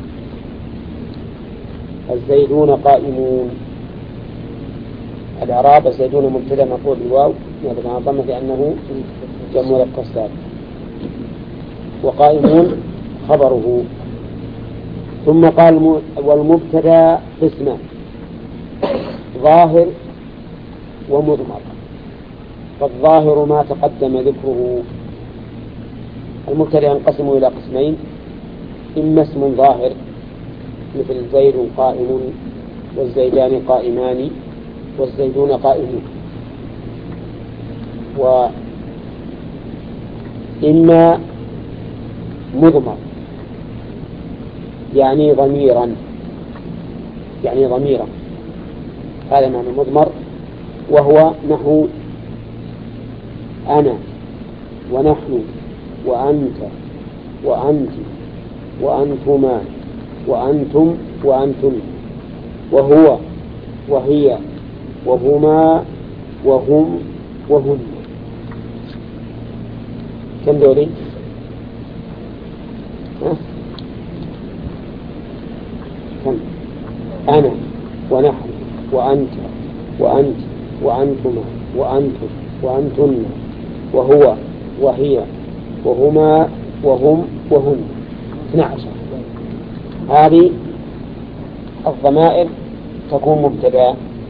الزيدون قائمون. الإعراب: الزيدون مبتدأ مرفوع بالواو نيابة عن الضمة لأنه جمع مذكر سالم، وقائمون خبره. ثم قال: والمبتدأ قسمان: ظاهر ومضمر. فالظاهر ما تقدم ذكره. المبتدأ ينقسم إلى قسمين: إما اسم ظاهر مثل زيد قائم والزيدان قائمان والزيدون قائمون، وإما مضمر يعني ضميرا يعني ضميرا هذا معنى مضمر، وهو نحو أنا ونحن وأنت وأنت وأنتما وأنتم وأنتم، وهو وهي وهما وهم وهن. كم دولي؟ ها؟ كم؟ أنا ونحن وأنت وأنت وأنتما وأنتم وأنتن وهو وهي وهما وهم وهن. اثنى عشر. هذه الضمائر تكون مبتدأ.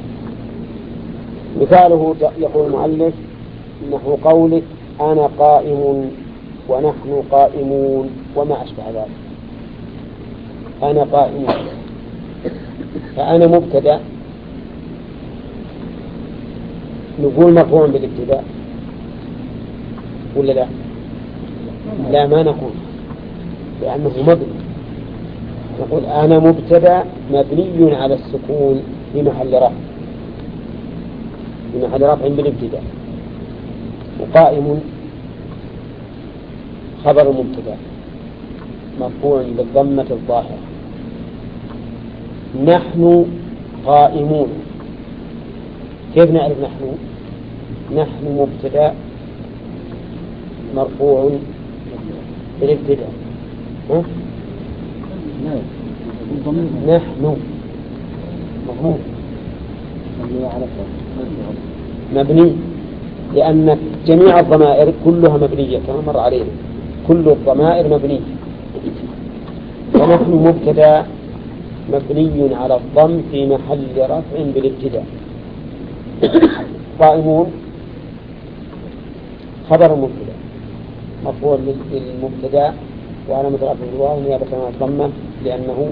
مثاله يقول المؤلف نحو قولك: أنا قائم ونحن قائمون وما أشبه ذلك. أنا قائم، فأنا مبتدأ نقول مرفوع بالابتداء ولا لا؟ لا، ما نقول، لأنه مبني. نقول أنا مبتدأ مبني على السكون في محل رفع في محل رفع بالابتداء، وقائم خبر مبتدأ مرفوع بالضمة الظاهرة. نحن قائمون. كيف نعرف نحن؟ نحن مبتدأ مرفوع بالابتداء. ها؟ نحن مفهوم مبني، لأن جميع الضمائر كلها مبنية كما مر علينا، كل الضمائر مبنية. ونحن مبتدأ مبني على الضم في محل رفع بالابتداء. قائمون خبر مبتدأ مرفوع للمبتدأ وعلامة رفعه الواو نيابة عن الضمة لأنه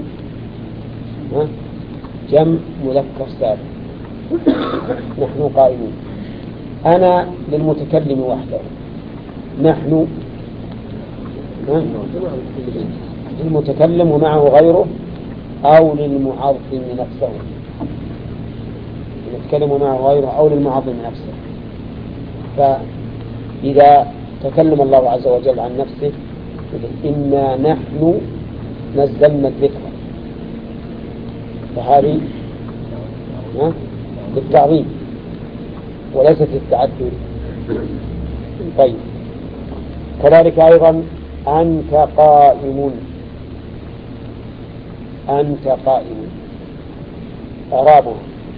جمع مذكر سالم. نحن قائمون. أنا للمتكلم وحده، نحن للمتكلم ومعه غيره أو للمعظم نفسه، المتكلم ومعه غيره أو للمعظم نفسه. فإذا تكلم الله عز وجل عن نفسه إنا نحن نزلنا الذكر، فهذه للتعظيم وليست للتعدد. طيب، كذلك أيضا أنت قائم، أنت قائم إعرابها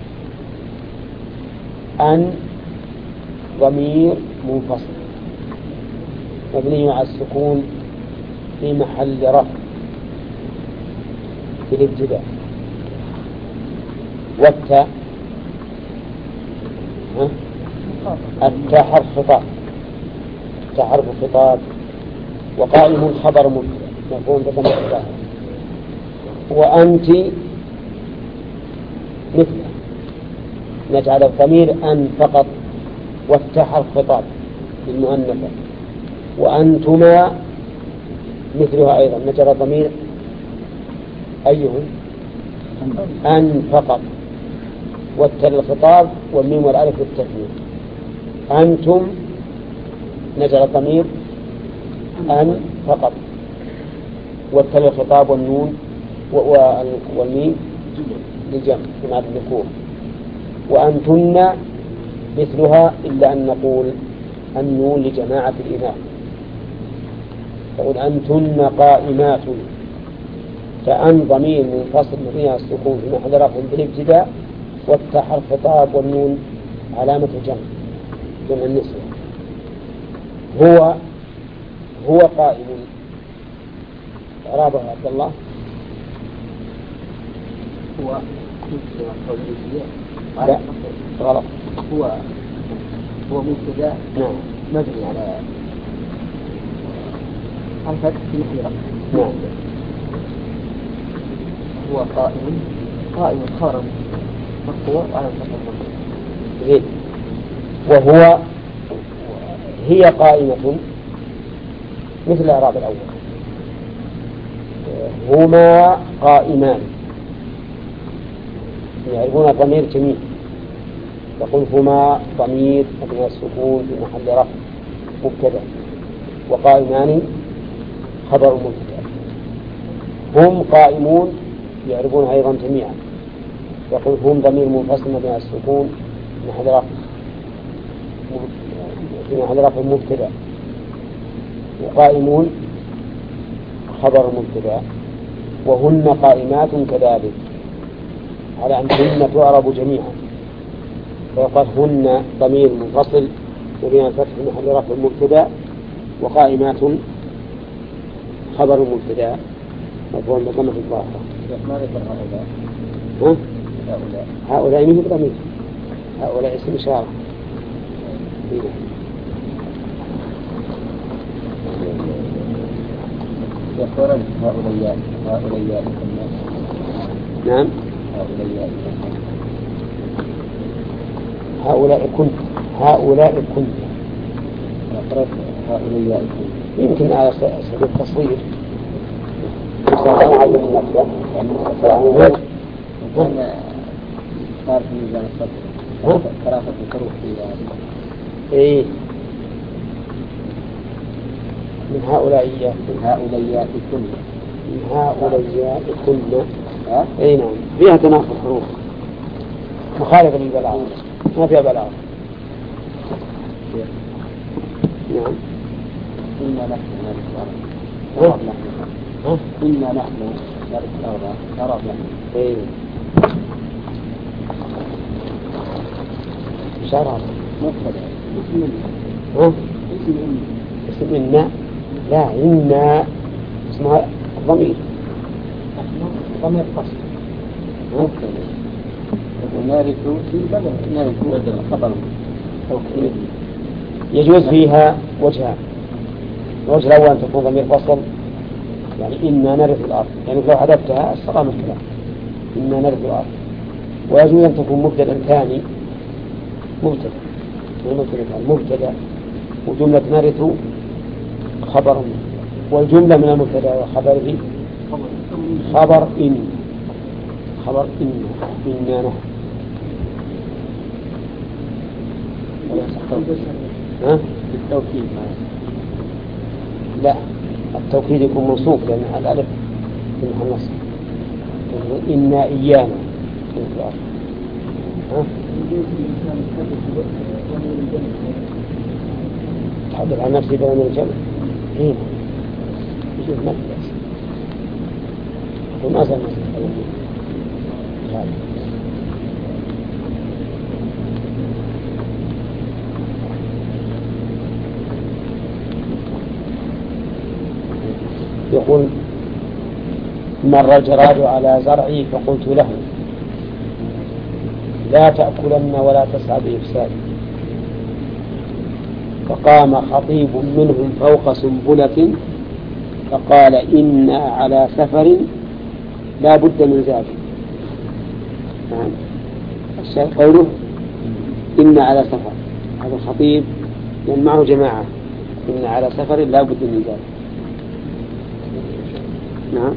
أن ضمير منفصل مبني على السكون في محل رفع في الابتداء، والتاء التاء حرف خطاب، التاء حرف خطاب، وقائم خبر مبتدأ مفهوم بضم الظاهر، وأنت مثله نجعل الضمير أن فقط، والتاء حرف خطاب للمؤنثة، وأنتما مثلها أيضا نجعل الضمير أيهم أن فقط، والتاء للخطاب والميم والألف للتثنية. أنتم نجعل الضمير أن فقط، والتاء للخطاب والنون والميم للجمع بمعنى الذكور. وأنتن مثلها إلا أن نقول النون لجماعة الإناث، تقول أنتن قائمات، فأن ضمير منفصل مبني على السكون في محل رفع بالابتداء، والتاء حرف خطاب والنون علامة جمع جمع النسوة. هو هو قائم إعرابه عبد الله. هو لا غلط، هو هو مبتدأ نعم مبني على الفتح في محل رفع. نعم. هو قائم قائم خبر مرفوع على الفتح. زين. وهو هي قائمة مثل الإعراب الأول، هما قائمان يعرفون ضمير جميل، يقول هما ضمير مبني السكون في محل رفع مبتدأ، وقائمان خبر مبتدأ. هم قائمون يعرفون أيضا جميعا، يقول هم ضمير منفصل مبني السكون في محل رفع في محل رفع مبتدأ، وقائمون خبر مبتدأ. وهن قائمات كذلك على أن هن تعرب جميعا، فيقال هن ضمير منفصل وبين الفتح في محل رفع المبتدأ، وقائمات خبر مبتدأ مفعول بضمة الظاهرة. ما ذكر هؤلاء؟ ها؟ هؤلاء هؤلاء من ضمير، هؤلاء اسم إشارة. يقول هؤلاء هؤلاء نعم هؤلاء هؤلاء كنت هؤلاء كنت أقرأ هؤلاء يمكن على سبيل التصوير صار في ميزان الصدر ثلاثة حروف في إيه من هؤلاء من هؤلاء كل من هؤلاء كل أي نعم فيها تناقض حروف مخالفة للبلاغة، ما فيها بلاغة. نعم. إنا نحن نرث الأرض نحن إنا نحن نرث الأرض أرض نحن. إيه. شرع. مبتدأ. اسم ها؟ اسم إن. اسم إن. لا إن اسمها ضمير. ضمير فصل. مبتدأ. ونرث في بدل نرث بدل خبر توكيد. يجوز فيها وجهان. الوجه الأول أن تكون ضمير فصل، يعني إنا نرث الأرض، يعني لو حذفتها استقام الكلام إنا نرث الأرض. ويجوز أن تكون مبتدأ ثاني مبتدأ مبتدأ مبتدأ وجملة نرث خبر والجملة من المبتدأ وخبره خبر إن خبر إن إنا نحن. ها؟ بالتوكيد لا، التوكيد يكون منصوب لأن الألف في محل نصب. إنا إيانا ها؟ تحدث عن نفسي بين الجمع هنا يشوف ما في وما زال يقول مر الجراد على زرعي فقلت له لا تأكلن ولا تسعى بإفساد، فقام خطيب منهم فوق سنبلة فقال إنا على سفر لا بد من زاد. نعم الشيخ قوله إنا على سفر، هذا الخطيب لأن معه جماعة، إنا على سفر لا بد من زاد. نعم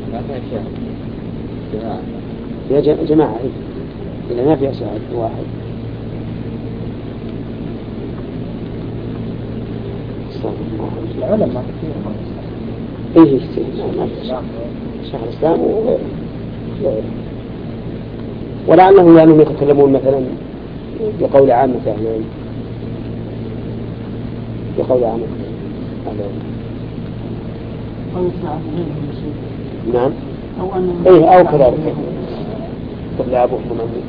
يا جماعة إذا ما في أشهاد واحد. العلماء إيه شيخ الإسلام وغيره ولعلهم يعني يتكلمون مثلا بقول عامة أهل العلم، بقول عامة أهل العلم. نعم إيه أو كذلك قبل أبوهم من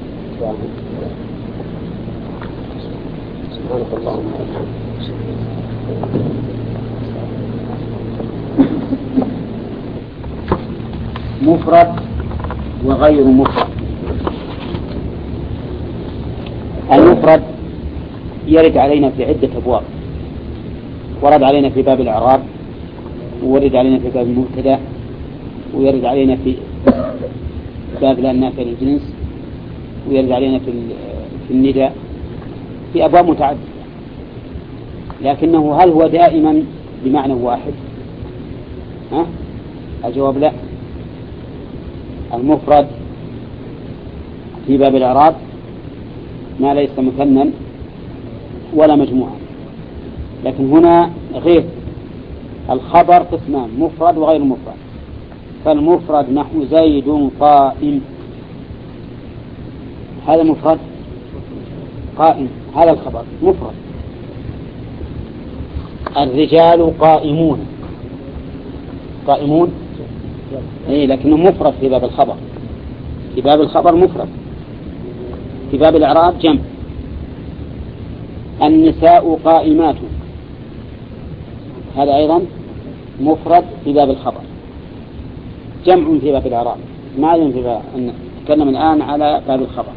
سبحانك اللهم وبحمدك. مفرد وغير مفرد. المفرد يرد علينا في عدة أبواب، ورد علينا في باب الإعراب، وورد علينا في باب المبتدأ، ويرد علينا في باب لا النافع للجنس، ويرد علينا في في النداء، في أبواب متعددة. لكنه هل هو دائما بمعنى واحد؟ ها؟ الجواب لا. المفرد في باب الإعراب ما ليس مثنى ولا مجموعة، لكن هنا غير. الخبر قسمان، مفرد وغير مفرد. فالمفرد نحو زيد قائم، هذا مفرد قائم، هذا الخبر مفرد. الرجال قائمون، قائمون إيه لكنه مفرد في باب الخبر، في باب الخبر مفرد، في باب الإعراب جمع. النساء قائمات، هذا أيضا مفرد في باب الخبر، جمع في باب الإعراب. ما في باب، نتكلم الآن على باب الخبر.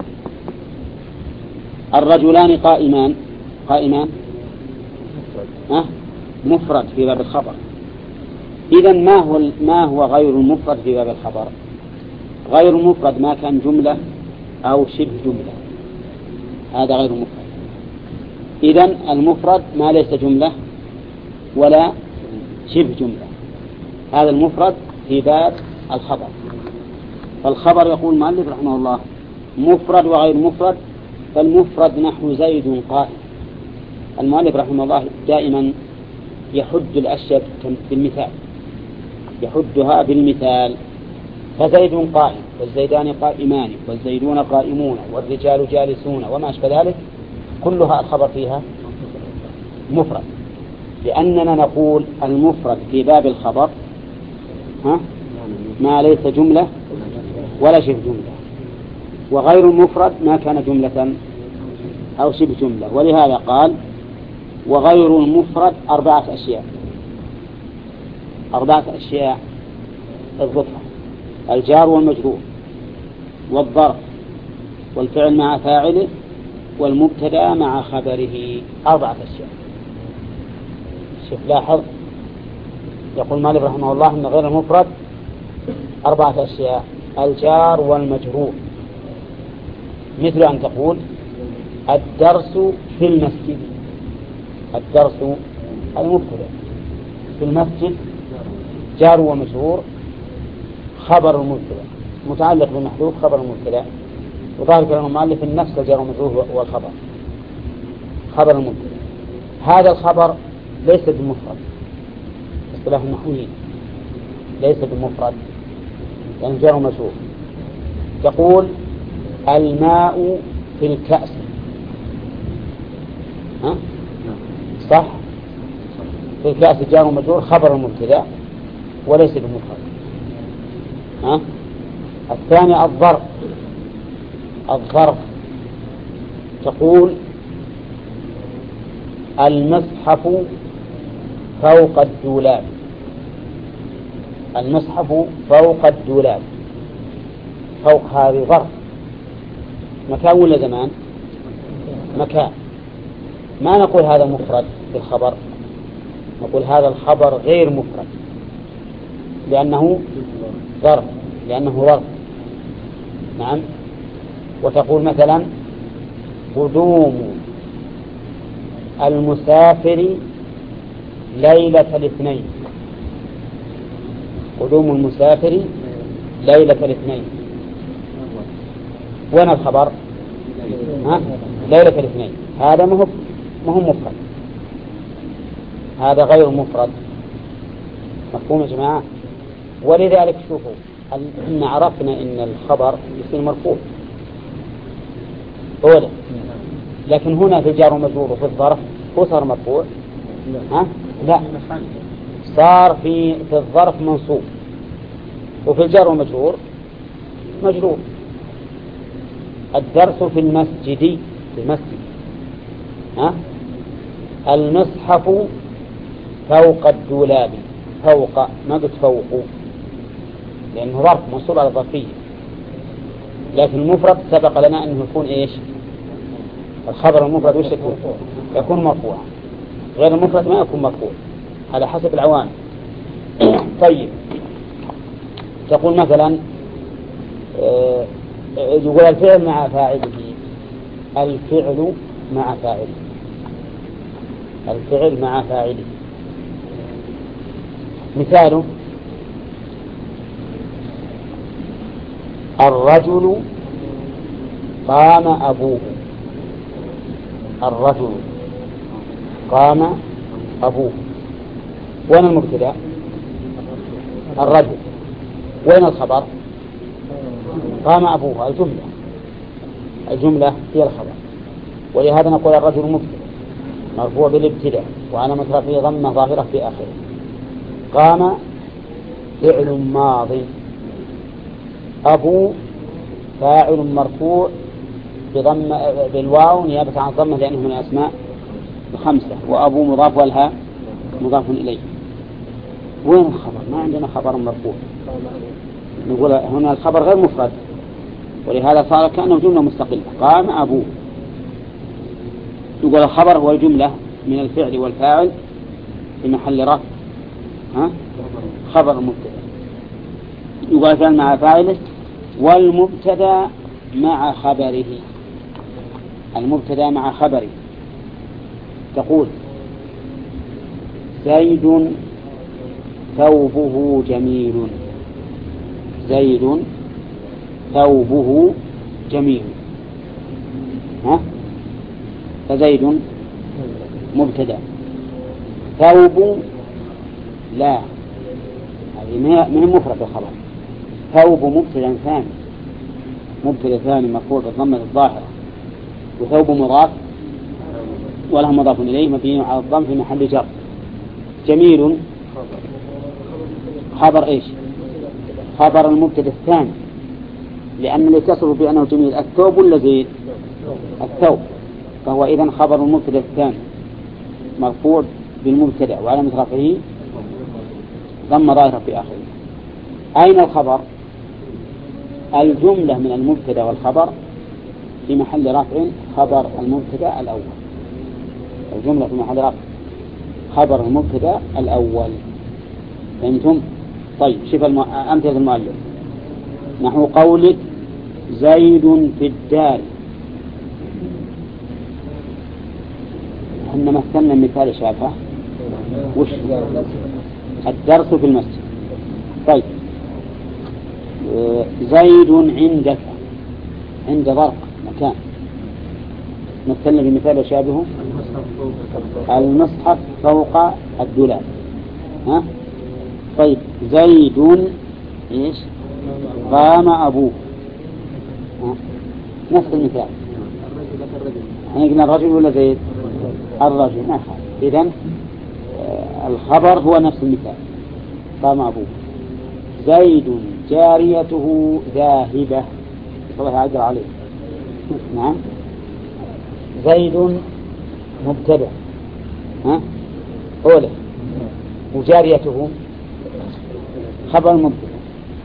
الرجلان قائمان، قائمان أه؟ مفرد في باب الخبر. إذن ما هو ما هو غير المفرد في باب الخبر؟ غير المفرد ما كان جملة أو شبه جملة، هذا غير مفرد. إذن المفرد ما ليس جملة ولا شبه جملة، هذا المفرد في باب الخبر. فالخبر يقول المؤلف رحمه الله مفرد وغير مفرد. فالمفرد نحو زيد قائم. المؤلف رحمه الله دائما يحد الأشياء بالمثال، يحدها بالمثال. فزيد قائم، والزيدان قائمان، والزيدون قائمون، والرجال جالسون، وما أشبه ذلك، كلها الخبر فيها مفرد، لأننا نقول المفرد في باب الخبر ها ما ليس جملة ولا شبه جملة، وغير المفرد ما كان جملة أو شبه جملة. ولهذا قال وغير المفرد أربعة أشياء، أربعة أشياء الضفة: الجار والمجرور، والظرف، والفعل مع فاعله، والمبتدأ مع خبره. أربعة أشياء. شوف لاحظ، يقول مالك رحمه الله أن غير المفرد أربعة أشياء: الجار والمجرور، مثل أن تقول الدرس في المسجد. الدرس المبتدأ، في المسجد جار ومجرور خبر المبتدأ متعلق بالمحذوف خبر المبتدأ، وظاهر كلام المؤلف النفس الجار ومجرور والخبر خبر المبتدأ. هذا الخبر ليس بمفرد اصطلاح النحويين، ليس بمفرد يعني جار ومجرور. تقول الماء في الكأس، ها؟ صح؟ في الكأس جار ومجرور خبر المبتدأ وليس بمفرد. ها؟ الثاني الظرف، الظرف تقول المصحف فوق الدولاب، المصحف فوق الدولاب، فوق هذه ظرف مكان ولا زمان؟ مكان. ما نقول هذا مفرد بالخبر، نقول هذا الخبر غير مفرد لأنه ظرف، لأنه ظرف. نعم. وتقول مثلا قدوم المسافر ليلة الاثنين، قدوم المسافر ليلة الاثنين، وين الخبر؟ ها؟ ليلة الاثنين. هذا ما هو ما هو مفرد، هذا غير مفرد. مفهوم يا جماعة؟ ولذلك شوفوا إن عرفنا إن الخبر يصير مرفوع أولا، لكن هنا في الجار والمجرور وفي الظرف هو صار مرفوع. ها؟ لا، صار في في الظرف منصوب وفي الجار والمجرور مجرور. الدرس في المسجد، في المسجد. ها؟ المصحف فوق الدولاب، فوق ما قلت فوق لأنه ظرف منصوب على الظرفية، لكن المفرد سبق لنا أنه يكون إيش؟ الخبر المفرد وش يكون؟ يكون مرفوعا، غير المفرد ما يكون مرفوع على حسب العوامل. طيب تقول مثلا آه يقول الفعل مع فاعله، الفعل مع فاعله، الفعل مع فاعله. مثاله الرجل قام أبوه، الرجل قام أبوه. وين المبتدأ؟ الرجل. وين الخبر؟ قام أبوه. الجملة، الجملة هي الخبر. ولهذا نقول الرجل مبتدأ مرفوع بالابتداء وعلامة رفعه ضمة ظاهرة في آخره. قام فعل ماض، أبو فاعل مرفوع بضم بالواو نيابة عن الضمة لأنه من الأسماء الخمسة، وأبو مضاف والها مضاف إليه. وين الخبر؟ ما عندنا خبر مرفوع. نقول هنا الخبر غير مفرد، ولهذا صار كأنه جملة مستقلة. قام أبوه. يقول الخبر هو الجملة من الفعل والفاعل في محل رفع، ها؟ خبر المبتدأ. يقول فعل مع فاعله، والمبتدأ مع خبره، المبتدأ مع خبره. تقول زيد ثوبه جميل، زيد ثوبه جميل. ها؟ فزيد مبتدأ، ثوب لا، هذه ما هي مفرد الخبر. ثوب مبتدأ ثاني، مبتدأ ثاني مرفوع بالضمة الظاهرة، وثوب مضاف وله مضاف إليه مبني على الضم في محل جر. جميل خبر إيش؟ خبر المبتدأ الثاني، لأن اللي يتصف بأنه جميل الثوب ولا زيد؟ الثوب. فهو إذن خبر المبتدأ الثاني مرفوع بالمبتدأ وعلامة رفعه ضم ظاهرة في آخره. أين الخبر؟ الجملة من المبتدأ والخبر في محل رفع خبر المبتدأ الأول، الجملة في محل رفع خبر المبتدأ الأول. فهمتم؟ طيب شوف أمثلة المؤلف، نحو قولك زيد في الدار. احنا مثلنا مثال شافه، وش الدرس في المسجد، طيب زيد عندك، عند ظرف مكان، مثلنا بمثال يشابهه المصحف فوق الدولاب. ها؟ طيب زيد إيش؟ قام أبوه. ها؟ نفس المثال. يعني قلنا الرجل ولا زيد؟ الرجل. ما خالف. إذن الخبر هو نفس المثال، قام أبوه. زيد جاريته ذاهبة، صلى أجر عليه. نعم. زيد مبتدأ، ها أوله، وجاريته خبر مبتدأ.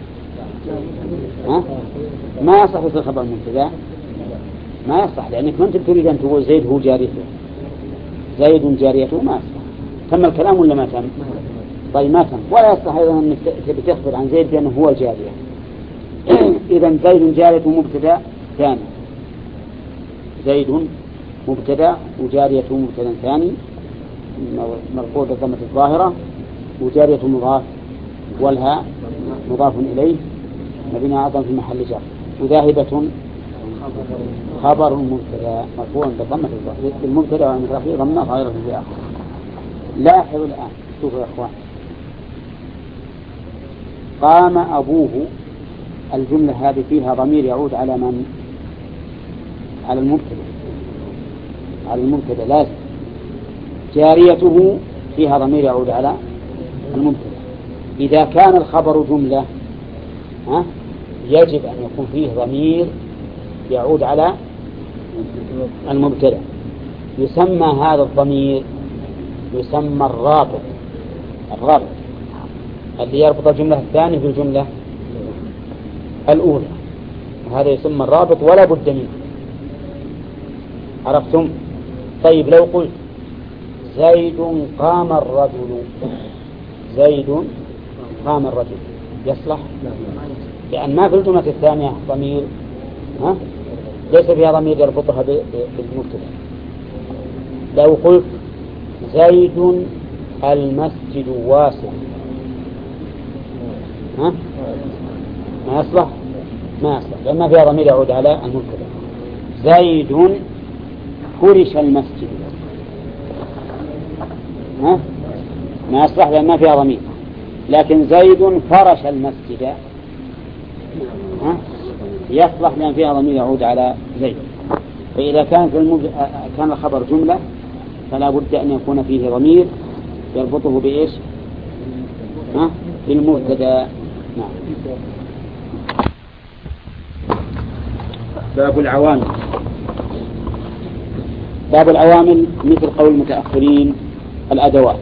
ها ما يصح في خبر مبتدأ، ما يصح، لأنك ما أنت تريد أن تقول زيد هو جاريته. زيد جاريته ما يصح. تم الكلام ولا ما تم؟ طيب ما تم. ولا يصح أيضا أنك تخبر عن زيد بأنه هو الجارية. إذا زيد جاريته مبتدأ ثاني، زيد مبتدأ وجاريته مبتدأ ثاني مرفوع بالضمة الظاهرة، وجارية مضاف والها مضاف إليه مبني أعظم في محل جر، وذاهبة خبر مبتدأ مرفوع بالضمة الظاهرة المبتدأ ومن رفيع ضمة ظاهرة في آخر. لاحظوا الآن، شوفوا يا أخوان، قام أبوه، الجملة هذه فيها ضمير يعود على من؟ على المبتدأ، على المبتدأ لازم. جاريته فيها ضمير يعود على المبتدأ. إذا كان الخبر جملة ها يجب أن يكون فيه ضمير يعود على المبتدأ. يسمى هذا الضمير يسمى الرابط، الرابط اللي يربط الجملة الثانية بالجملة الأولى، وهذا يسمى الرابط ولا بد منه. عرفتم؟ طيب لو قلت زيد قام الرجل، زيد قام الرجل يصلح؟ لأن ما في الجملة الثانية ضمير، ها ليس فيها ضمير يربطها بالمبتدأ. لو قلت زيد المسجد واسع، ها ما يصلح؟ ما يصلح، لأن ما فيها ضمير يعود على المبتدأ. زيد فرش المسجد، ها ما يصلح لأن ما فيها ضمير. لكن زيد فرش المسجد ها يصلح لأن فيها ضمير يعود على زيد. فإذا كان في المب... كان الخبر جملة فلا بد أن يكون فيه ضمير يربطه بإيش؟ ها بالمبتدأ. نعم. باب العوامل. باب العوامل مثل قول المتأخرين الأدوات.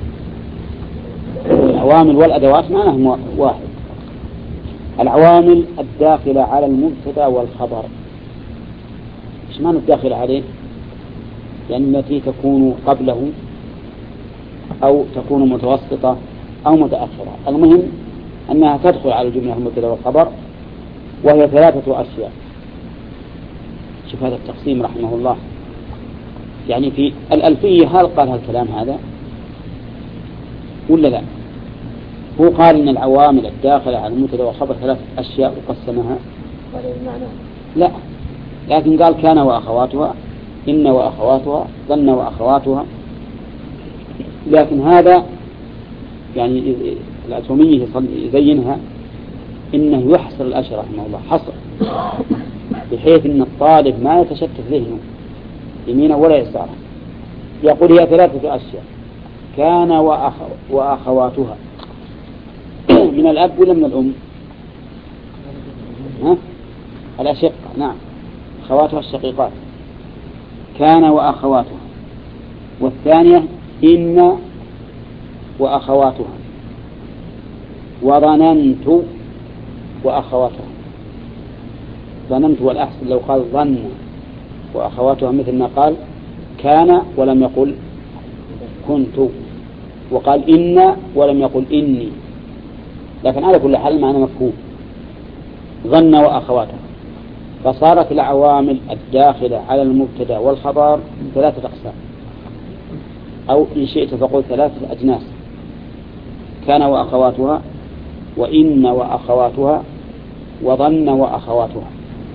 العوامل والأدوات معناهم واحد. العوامل الداخلة على المبتدأ والخبر. إيش معنى الداخلة عليه؟ يعني التي تكون قبله أو تكون متوسطة أو متأخرة. المهم أنها تدخل على الجملة المبتدأ والخبر، وهي ثلاثة أشياء. شوف هذا التقسيم رحمه الله، يعني في الألفية هل قال هالكلام هذا ولا لا؟ هو قال إن العوامل الداخلة على المبتدأ والخبر ثلاث أشياء وقسمها. لا، لكن قال كان وأخواتها، إن وأخواتها، ظن وأخواتها. لكن هذا يعني الأتومية يزينها إنه يحصر الأشياء رحمه الله حصر، بحيث إن الطالب ما يتشتت ذهنه يمينا ولا يسارا. يقول هي ثلاثة أشياء: كان وأخ وأخواتها. من الأب ولا من الأم؟ ها؟ الأشقة، نعم، أخواتها الشقيقات. كان وأخواتها. والثانية إن وأخواتها. وظننت وأخواتها. ظننت والأحسن لو قال ظن وأخواتها، مثل ما قال كان ولم يقل كنت، وقال إن ولم يقل إني. لكن على كل حال معنى مفهوم. ظن وأخواتها. فصارت العوامل الداخلة على المبتدأ والخبر ثلاثة أقسام، أو إن شئت فقل ثلاثة أجناس: كان وأخواتها، وإن وأخواتها وظن وأخواتها.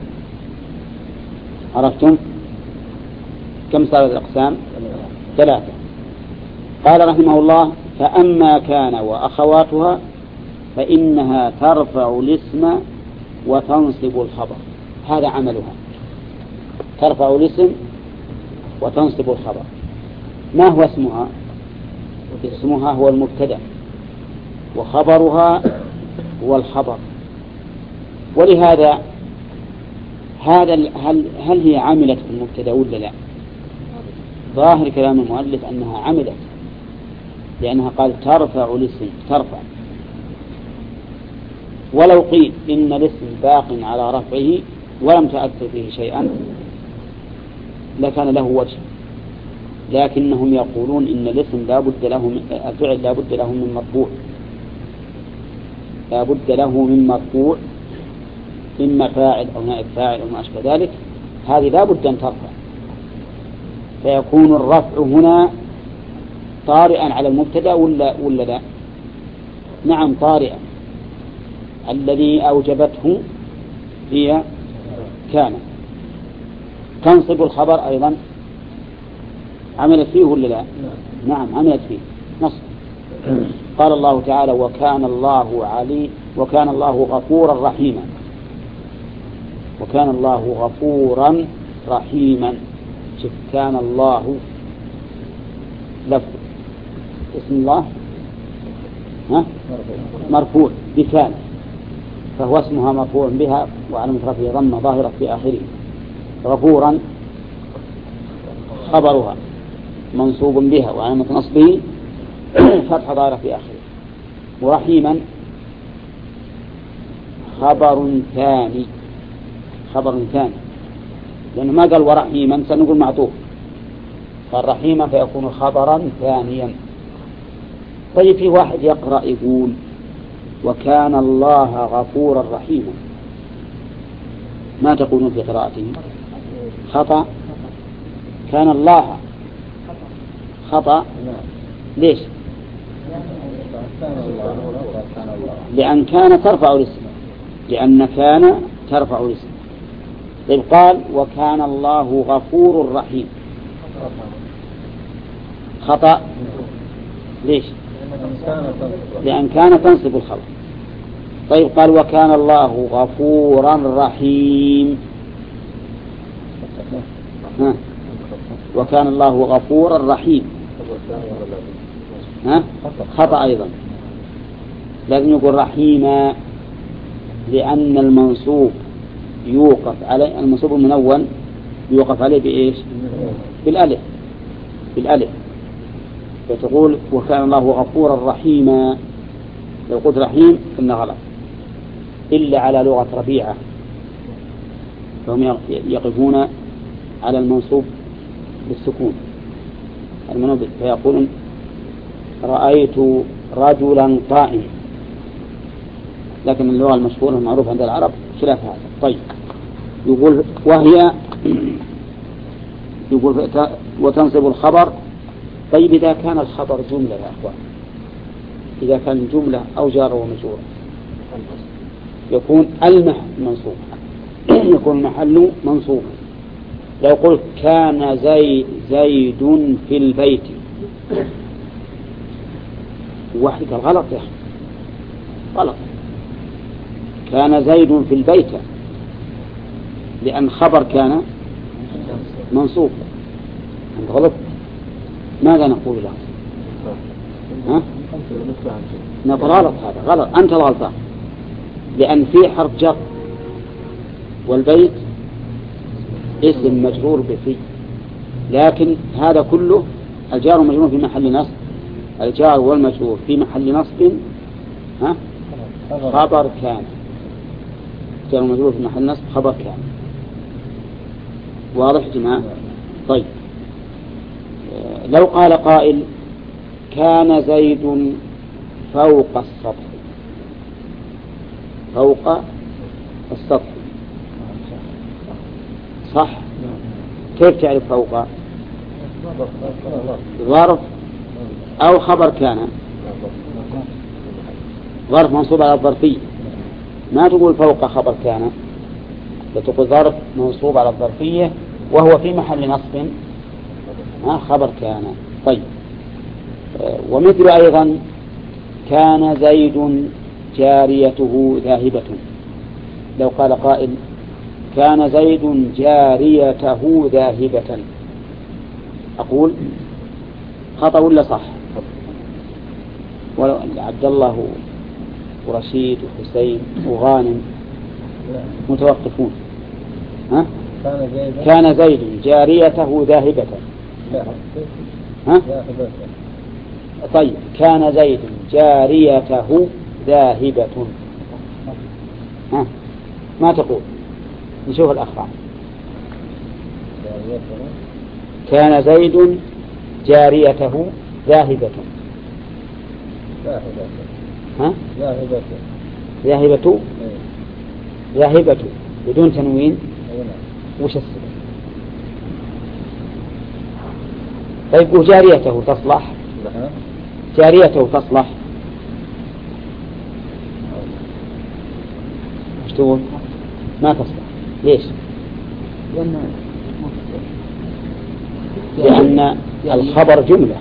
عرفتم كم صارت الأقسام؟ ثلاثة. قال رحمه الله: فأما كان وأخواتها فإنها ترفع الاسم وتنصب الخبر. هذا عملها، ترفع الاسم وتنصب الخبر. ما هو اسمها؟ اسمها هو المبتدأ، وخبرها هو الخبر. ولهذا هذا هل هل هي عملت في المبتدأ ولا لا؟ ظاهر كلام المؤلف أنها عملت، لأنها قال ترفع الاسم، ترفع. ولو قيل إن الاسم باق على رفعه ولم تأثر فيه شيئا لكان له وجه، لكنهم يقولون إن الاسم لا بد له من الفعل، لا بد له من مرفوع، لا بد له من مرفوع، إما فاعل أو نائب فاعل أو ما أشبه ذلك. هذه لا بد أن ترفع، فيكون الرفع هنا طارئا على المبتدأ ولا ولا لا؟ نعم طارئا. الذي أوجبته هي كان. تنصب الخبر أيضا عملت فيه ولا لا؟ نعم عملت فيه نصب. قال الله تعالى: وكان الله علي وكان الله غفورا رحيما. وكان الله غفورا رحيما. شوف، كان الله لفظ اسم الله ها مرفوع بكان، فهو اسمها مرفوع بها وعلامة رفعه ضمة ظاهرة في آخره. غفورا خبرها منصوب بها وعلامة نصبه فتح ظاهرة في آخره. ورحيما خبر ثاني، خبر ثاني، لأنه ما قال ورحيما سنقول معطوف، قال رحيما فيكون خبرا ثانيا. طيب في واحد يقرأ يقول: وكان الله غفورا رحيما، ما تقولون في قراءته؟ خطأ. كان الله خطأ. ليش؟ لأن كان ترفع الاسم، لأن كان ترفع الاسم. طيب قال: وكان الله غفور رحيم، خطأ. ليش؟ لأن كان تنصب الخبر. طيب قال: وكان الله غفورا رحيم، ها. وكان الله غفورا رحيم، ها؟ خطأ أيضا. لازم يقول رحيما، لأن المنصوب يوقف عليه، المنصوب المنون يوقف عليه بإيش؟ بالألف، بالألف. فتقول: وكان الله غفورا رحيما. لو قلت رحيم فإنه غلط، إلا على لغة ربيعة، فهم يقفون على المنصوب بالسكون المنوب، فيقولون: رأيت رجلا قائما. لكن اللغة المشهورة المعروفة عند العرب خلاف هذا. طيب يقول: وهي يقول وتنصب الخبر. طيب إذا كان الخبر جملة يا أخوان، إذا كان جملة أو جار ومجرور يكون المحل منصوب، يكون المحل منصوب. لو قلت: كان زي زيد في البيت، واحد قال غلط يا أخي، غلط. كان زيد في البيت، لأن خبر كان منصوب. أنت غلط. ماذا نقول له؟ ها؟ نقول غلط، هذا غلط، أنت الغلطان، لأن في حرف جر، والبيت اسم مجرور بفي. لكن هذا كله الجار والمجرور في محل نصب، الجار والمجرور في محل نصب ها خبر كان، الجار والمجرور في محل نصب خبر كان. واضح يا جماعة؟ طيب لو قال قائل: كان زيد فوق السطح، فوق السطح، صح؟ كيف تعرف فوق؟ ظرف أو خبر كان؟ ظرف منصوب على الظرفية، ما تقول فوق خبر كان، تقول ظرف منصوب على الظرفية وهو في محل نصب خبر كان. طيب، ومثل أيضا كان زيد جاريته ذاهبة، لو قال قائل كان زيد جاريته ذاهبة، أقول خطأ ولا صح؟ عبد الله ورشيد وحسين وغانم متوقفون. ها؟ كان زيد جاريته ذاهبة. ها؟ طيب، كان زيد جاريته ذاهبة. ها؟ ما تقول؟ نشوف الأخرى. كان زيد جاريته ذاهبة. ها؟ ذاهبة. ذاهبة. ذاهبة بدون تنوين. وش السبب؟ طيب، وجاريته تصلح؟ جاريته تصلح؟ وش تقول؟ ما تصلح. ليش؟ لأن الخبر جملة،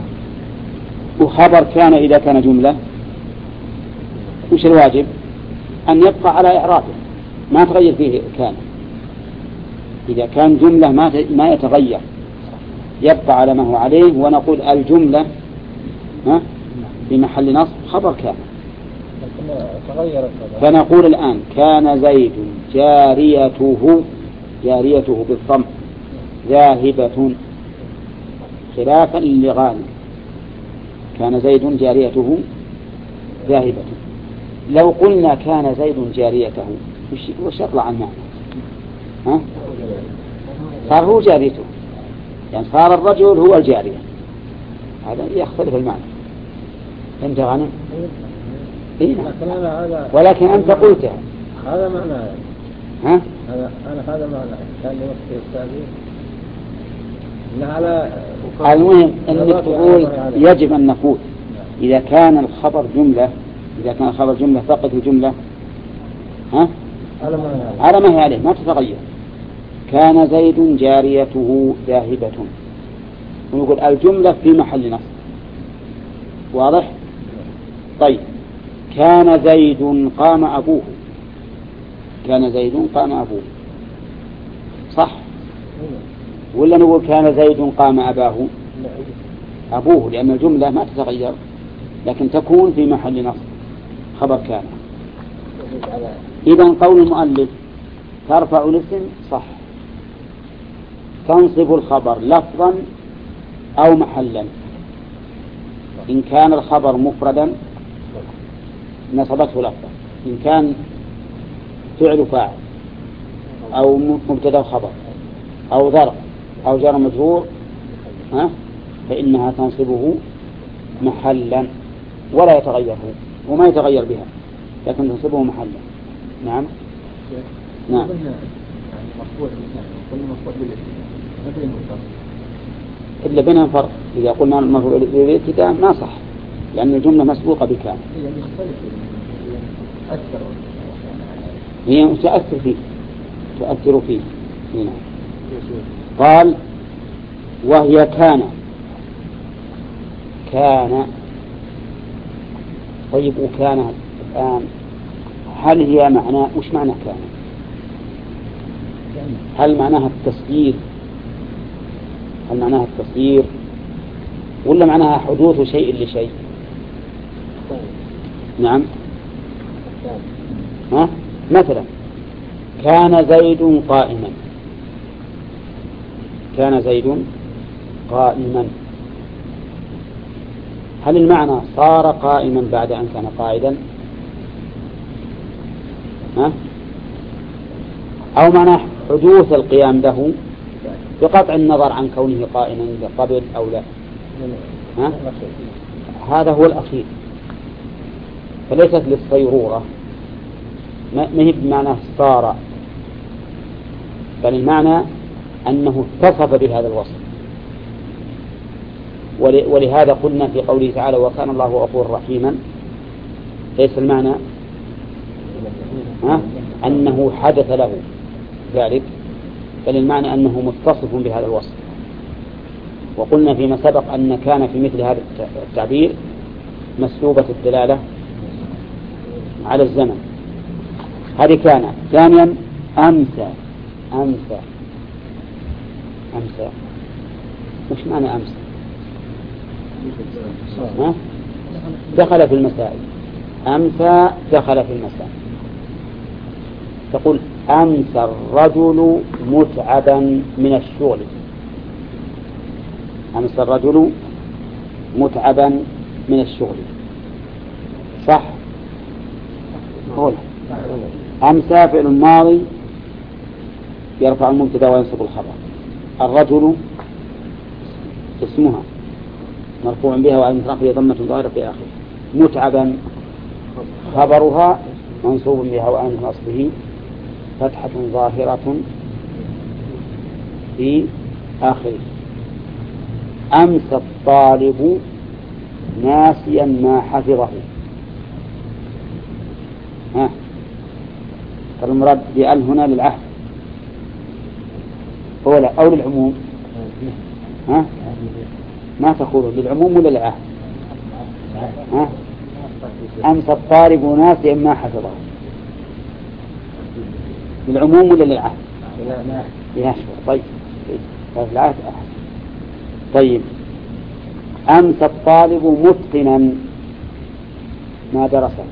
وخبر كان إذا كان جملة وش الواجب؟ أن يبقى على إعرابه، ما تغير فيه كان. إذا كان جملة ما ما يتغير، يبقى على ما هو عليه، ونقول الجملة ها في محل نصب خبر كان. فنقول الآن كان زيد جاريته، جاريته بالضم ذاهبة، خلافا لغانم كان زيد جاريته ذاهبة. لو قلنا كان زيد جاريته وش يطلع عن معنى؟ ها؟ صار هو جاريته، يعني صار الرجل هو الجارية، هذا يختلف المعنى. فهمت غانم؟ إيه؟ ولكن أنت قلتها. هذا معنى. ها؟ أنا أنا هذا معنى كان يوصي التابعين. على المهم أنك تقول يجب أن نقول إذا كان الخبر جملة، إذا كان الخبر جملة فقط الجملة ها على ما هي عليه ما تتغير. كان زيد جاريته ذاهبة، ونقول الجملة في محل نصب. واضح؟ طيب، كان زيد قام أبوه، كان زيد قام أبوه، صح؟ ولا نقول كان زيد قام أباه؟ أبوه، لأن الجملة ما تتغير، لكن تكون في محل نصب خبر كان. إذن قول المؤلف ترفع الاسم صح، تنصب الخبر لفظا أو محلا. إن كان الخبر مفردا نصبته لفظا، إن كان فعل فاعل أو مبتدا خبر أو ظرف أو جار مجرور ها فإنها تنصبه محلا ولا يتغير هو وما يتغير بها، لكن تنصبه محلا. نعم نعم. إلا بينهم فرق. إذا قلنا المفعول بالابتداء ما صح، لأن الجملة مسبوقة بكان، هي تؤثر فيه تؤثر فيه هنا. قال وهي كان كان. طيب، وكان الآن هل هي معنى وش معنى كان؟ هل معناها التسيير هل معناها التسيير ولا معناها حدوث شيء لشيء؟ نعم. ها؟ مثلا كان زيد قائما، كان زيد قائما، هل المعنى صار قائما بعد أن كان قاعدا؟ ها؟ أو معنى حدوث القيام له بقطع النظر عن كونه قائما قبل أو لا؟ ها؟ هذا هو الأخير، فليست للصيرورة، ما هي بمعنى صار، بل المعنى أنه اتصف بهذا الوصف. ولهذا قلنا في قوله تعالى وكان الله غفورا رحيما ليس المعنى ها؟ أنه حدث له ذلك، بل المعنى أنه متصف بهذا الوصف. وقلنا فيما سبق أن كان في مثل هذا التعبير مسلوبة الدلالة على الزمن. هذه كان. ثانيا أمسى. أمسى أمسى وش معنى أمسى؟ ها؟ دخل في المساء. أمسى دخل في المساء. تقول أمسى الرجل متعبا من الشغل. أمسى الرجل متعبا من الشغل، صح؟ قول. أمسى فعل ماضي يرفع المبتدا وينصب الخبر. الرجل اسمها مرفوع بها وعلامة رفعه ضمة ظاهرة في آخره. متعبا خبرها منصوب بها وعلامة نصبه فتحة ظاهرة في آخره. أمسى الطالب ناسيا ما حفظه. ها المراد بأل هنا للعهد هو لا أو للعموم؟ ها ما تقول للعموم ولا للعهد؟ ها أمسى الطالب ناسيا ما حفظه للعموم ولا للعهد؟ لا. طيب العهد أحد. طيب أمسى الطالب متقنا ما درسه.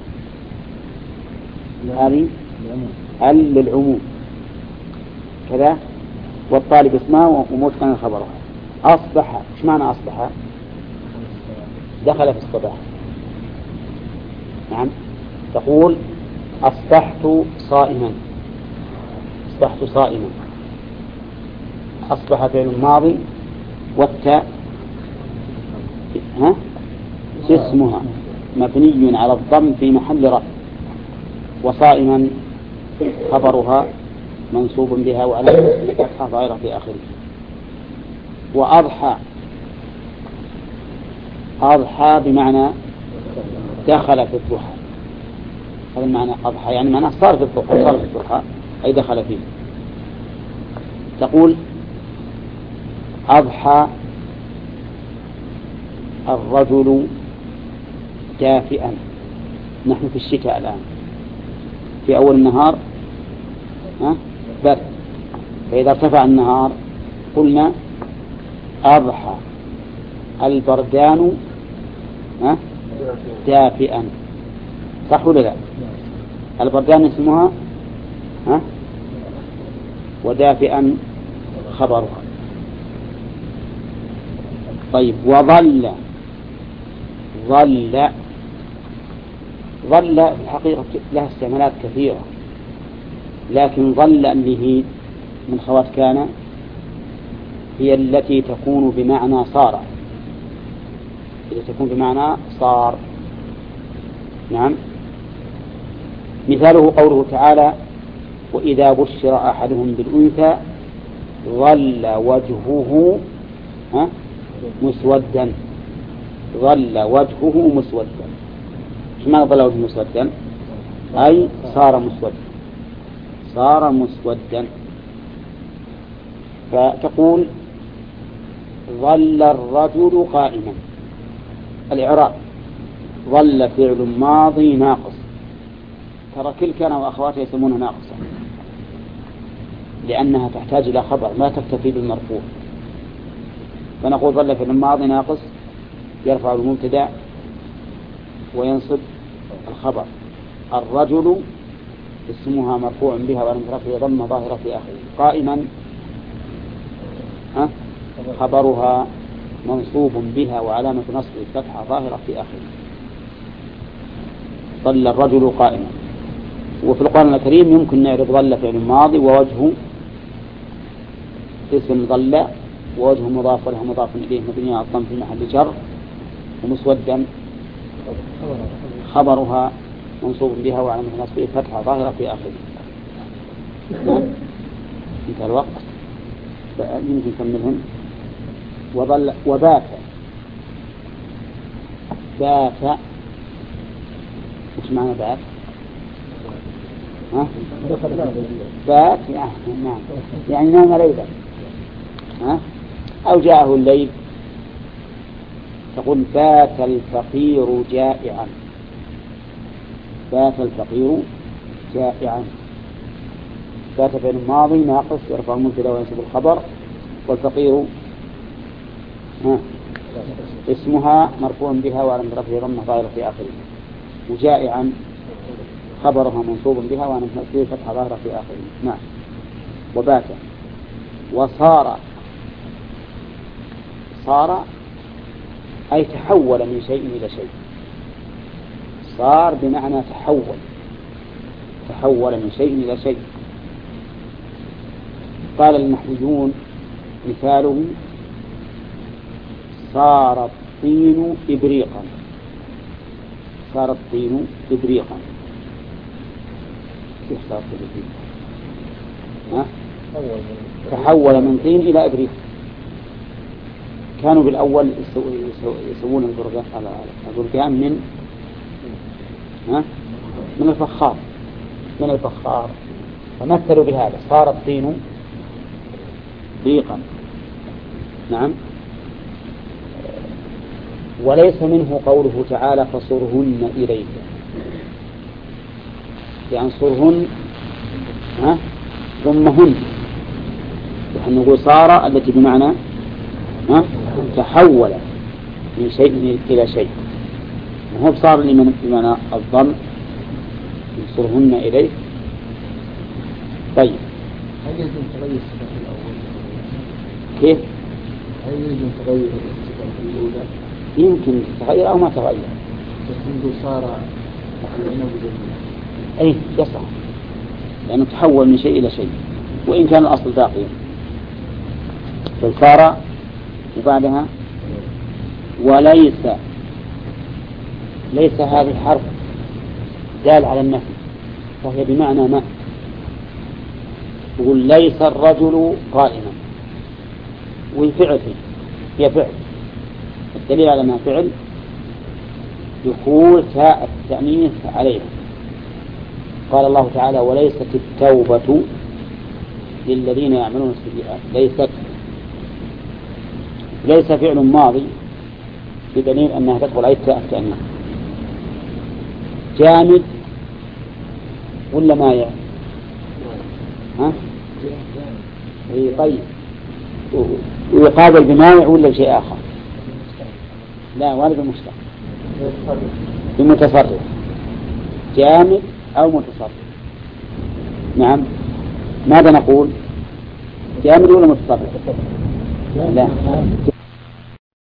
هذه ال للعموم كذا، والطالب اسمه ومتقنا خبره. أصبح ايش معنى أصبح؟ دخل في الصباح. نعم تقول أصبحت صائما. أصبحت صائما. أصبح فعل ماضي والتاء ها اسمها مبني على الضم في محل رفع، وصائما خبرها منصوب بها وعلى فتحة ظاهرة في آخره. وأضحى أضحى بمعنى دخل في الضحى. هذا المعنى أضحى يعني معنى صار في الضحى صار في الضحى أي دخل فيه. تقول أضحى الرجل دافئا. نحن في الشتاء الآن في أول النهار ها برد، فإذا ارتفع النهار قلنا أضحى البردان ها دافئا، صح ولا لا؟ البردان اسمها ها ودافئا خبرها. طيب وظل ظل ظل في الحقيقة لها استعمالات كثيرة، لكن ظل اللي هي من خوات كان هي التي تكون بمعنى صار، التي تكون بمعنى صار. نعم مثاله قوله تعالى وإذا بشر أحدهم بالأنثى ظل وجهه ها مسودا. ظل وجهه مسودا. ايش معنى ظل وجهه مسودا؟ أي صار مسودا. صار مسودا. فتقول ظل الرجل قائما. الإعراب ظل فعل ماضي ناقص. ترى كل كان وأخواتها يسمونها ناقصة لأنها تحتاج إلى خبر ما تكتفي بالمرفوع، فنقول ظل فعل ماضي ناقص يرفع المبتدأ وينصب الخبر. الرجل اسمها مرفوع بها وعلامة رفعه ضمة ظاهرة في آخره. قائما أه؟ خبرها منصوب بها وعلامة نصبه فتحة ظاهرة في آخره. ظل الرجل قائما. وفي القرآن الكريم يمكن نعرض ظل فعل ماضي ووجهه اسم ظل ووجهه مضاف وله مضاف إليه مبني على الضم في محل جر. ومسودا خبرها منصوب بها وعلامة نصبه فتحة ظاهرة في آخره. انتهى الوقت يمكن نكملهم. وظل وبات. بات وش ايش معنى بات؟ ها؟ بات يعني نعم يعني نام ليلا، ها؟ أو جاءه الليل تقول بات الفقير جائعا، بات الفقير جائعا. بات فعل ماضي ناقص يرفع المبتدا وينصب الخبر، والفقير ها اسمها مرفوع بها وعلى رفعه ضمه ظاهرة في آخره، وجائعا خبرها منصوب بها وعلى رفعه فتحة ظاهرة في آخره. نعم. وبات. وصار، صار أي تحول من شيء إلى شيء، صار بمعنى تحول، تحول من شيء إلى شيء. قال النحويون مثاله صار الطين إبريقا، صار الطين إبريقا. كيف صار الطين إبريقا؟ تحول من طين إلى إبريق. كانوا بالأول يسوون البرقان من ها من الفخار، من الفخار، فمثلوا بهذا صار الطين ضيقا. نعم. وليس منه قوله تعالى فصرهن إليك، يعني صرهن ها ثم هن، نحن نقول صار التي بمعنى ها تحول من شيء إلى شيء، وهو صار لمن بمعنى الضم ينصرهن إليه. طيب هل يجب تغير الصفة الأول؟ كيف؟ هل يجب تغير الصفة الأولى؟ يمكن تغير أو ما تغير. تقول صار العنب جميلا. أي يصح، لأنه تحول من شيء إلى شيء وإن كان الأصل باقيا. فصار وبعدها وليس، ليس هذه الحرف دال على النفي، فهي بمعنى ما. يقول ليس الرجل قائما، والفعل هي فعل، الدليل على ما فعل دخول تاء التأنيث عليها. قال الله تعالى وليست التوبة للذين يعملون السيئات. ليست، ليس فعل ماضي بدليل أنها تدخل عليه تاء التأنيث. جامد ولا مايع؟ ها؟ اي طيب. ويقابل بمانع ولا شيء آخر؟ لا ولا بمشتق، بمتصرف. جامد أو متصرف. نعم. ماذا نقول؟ جامد ولا متصرف؟ لا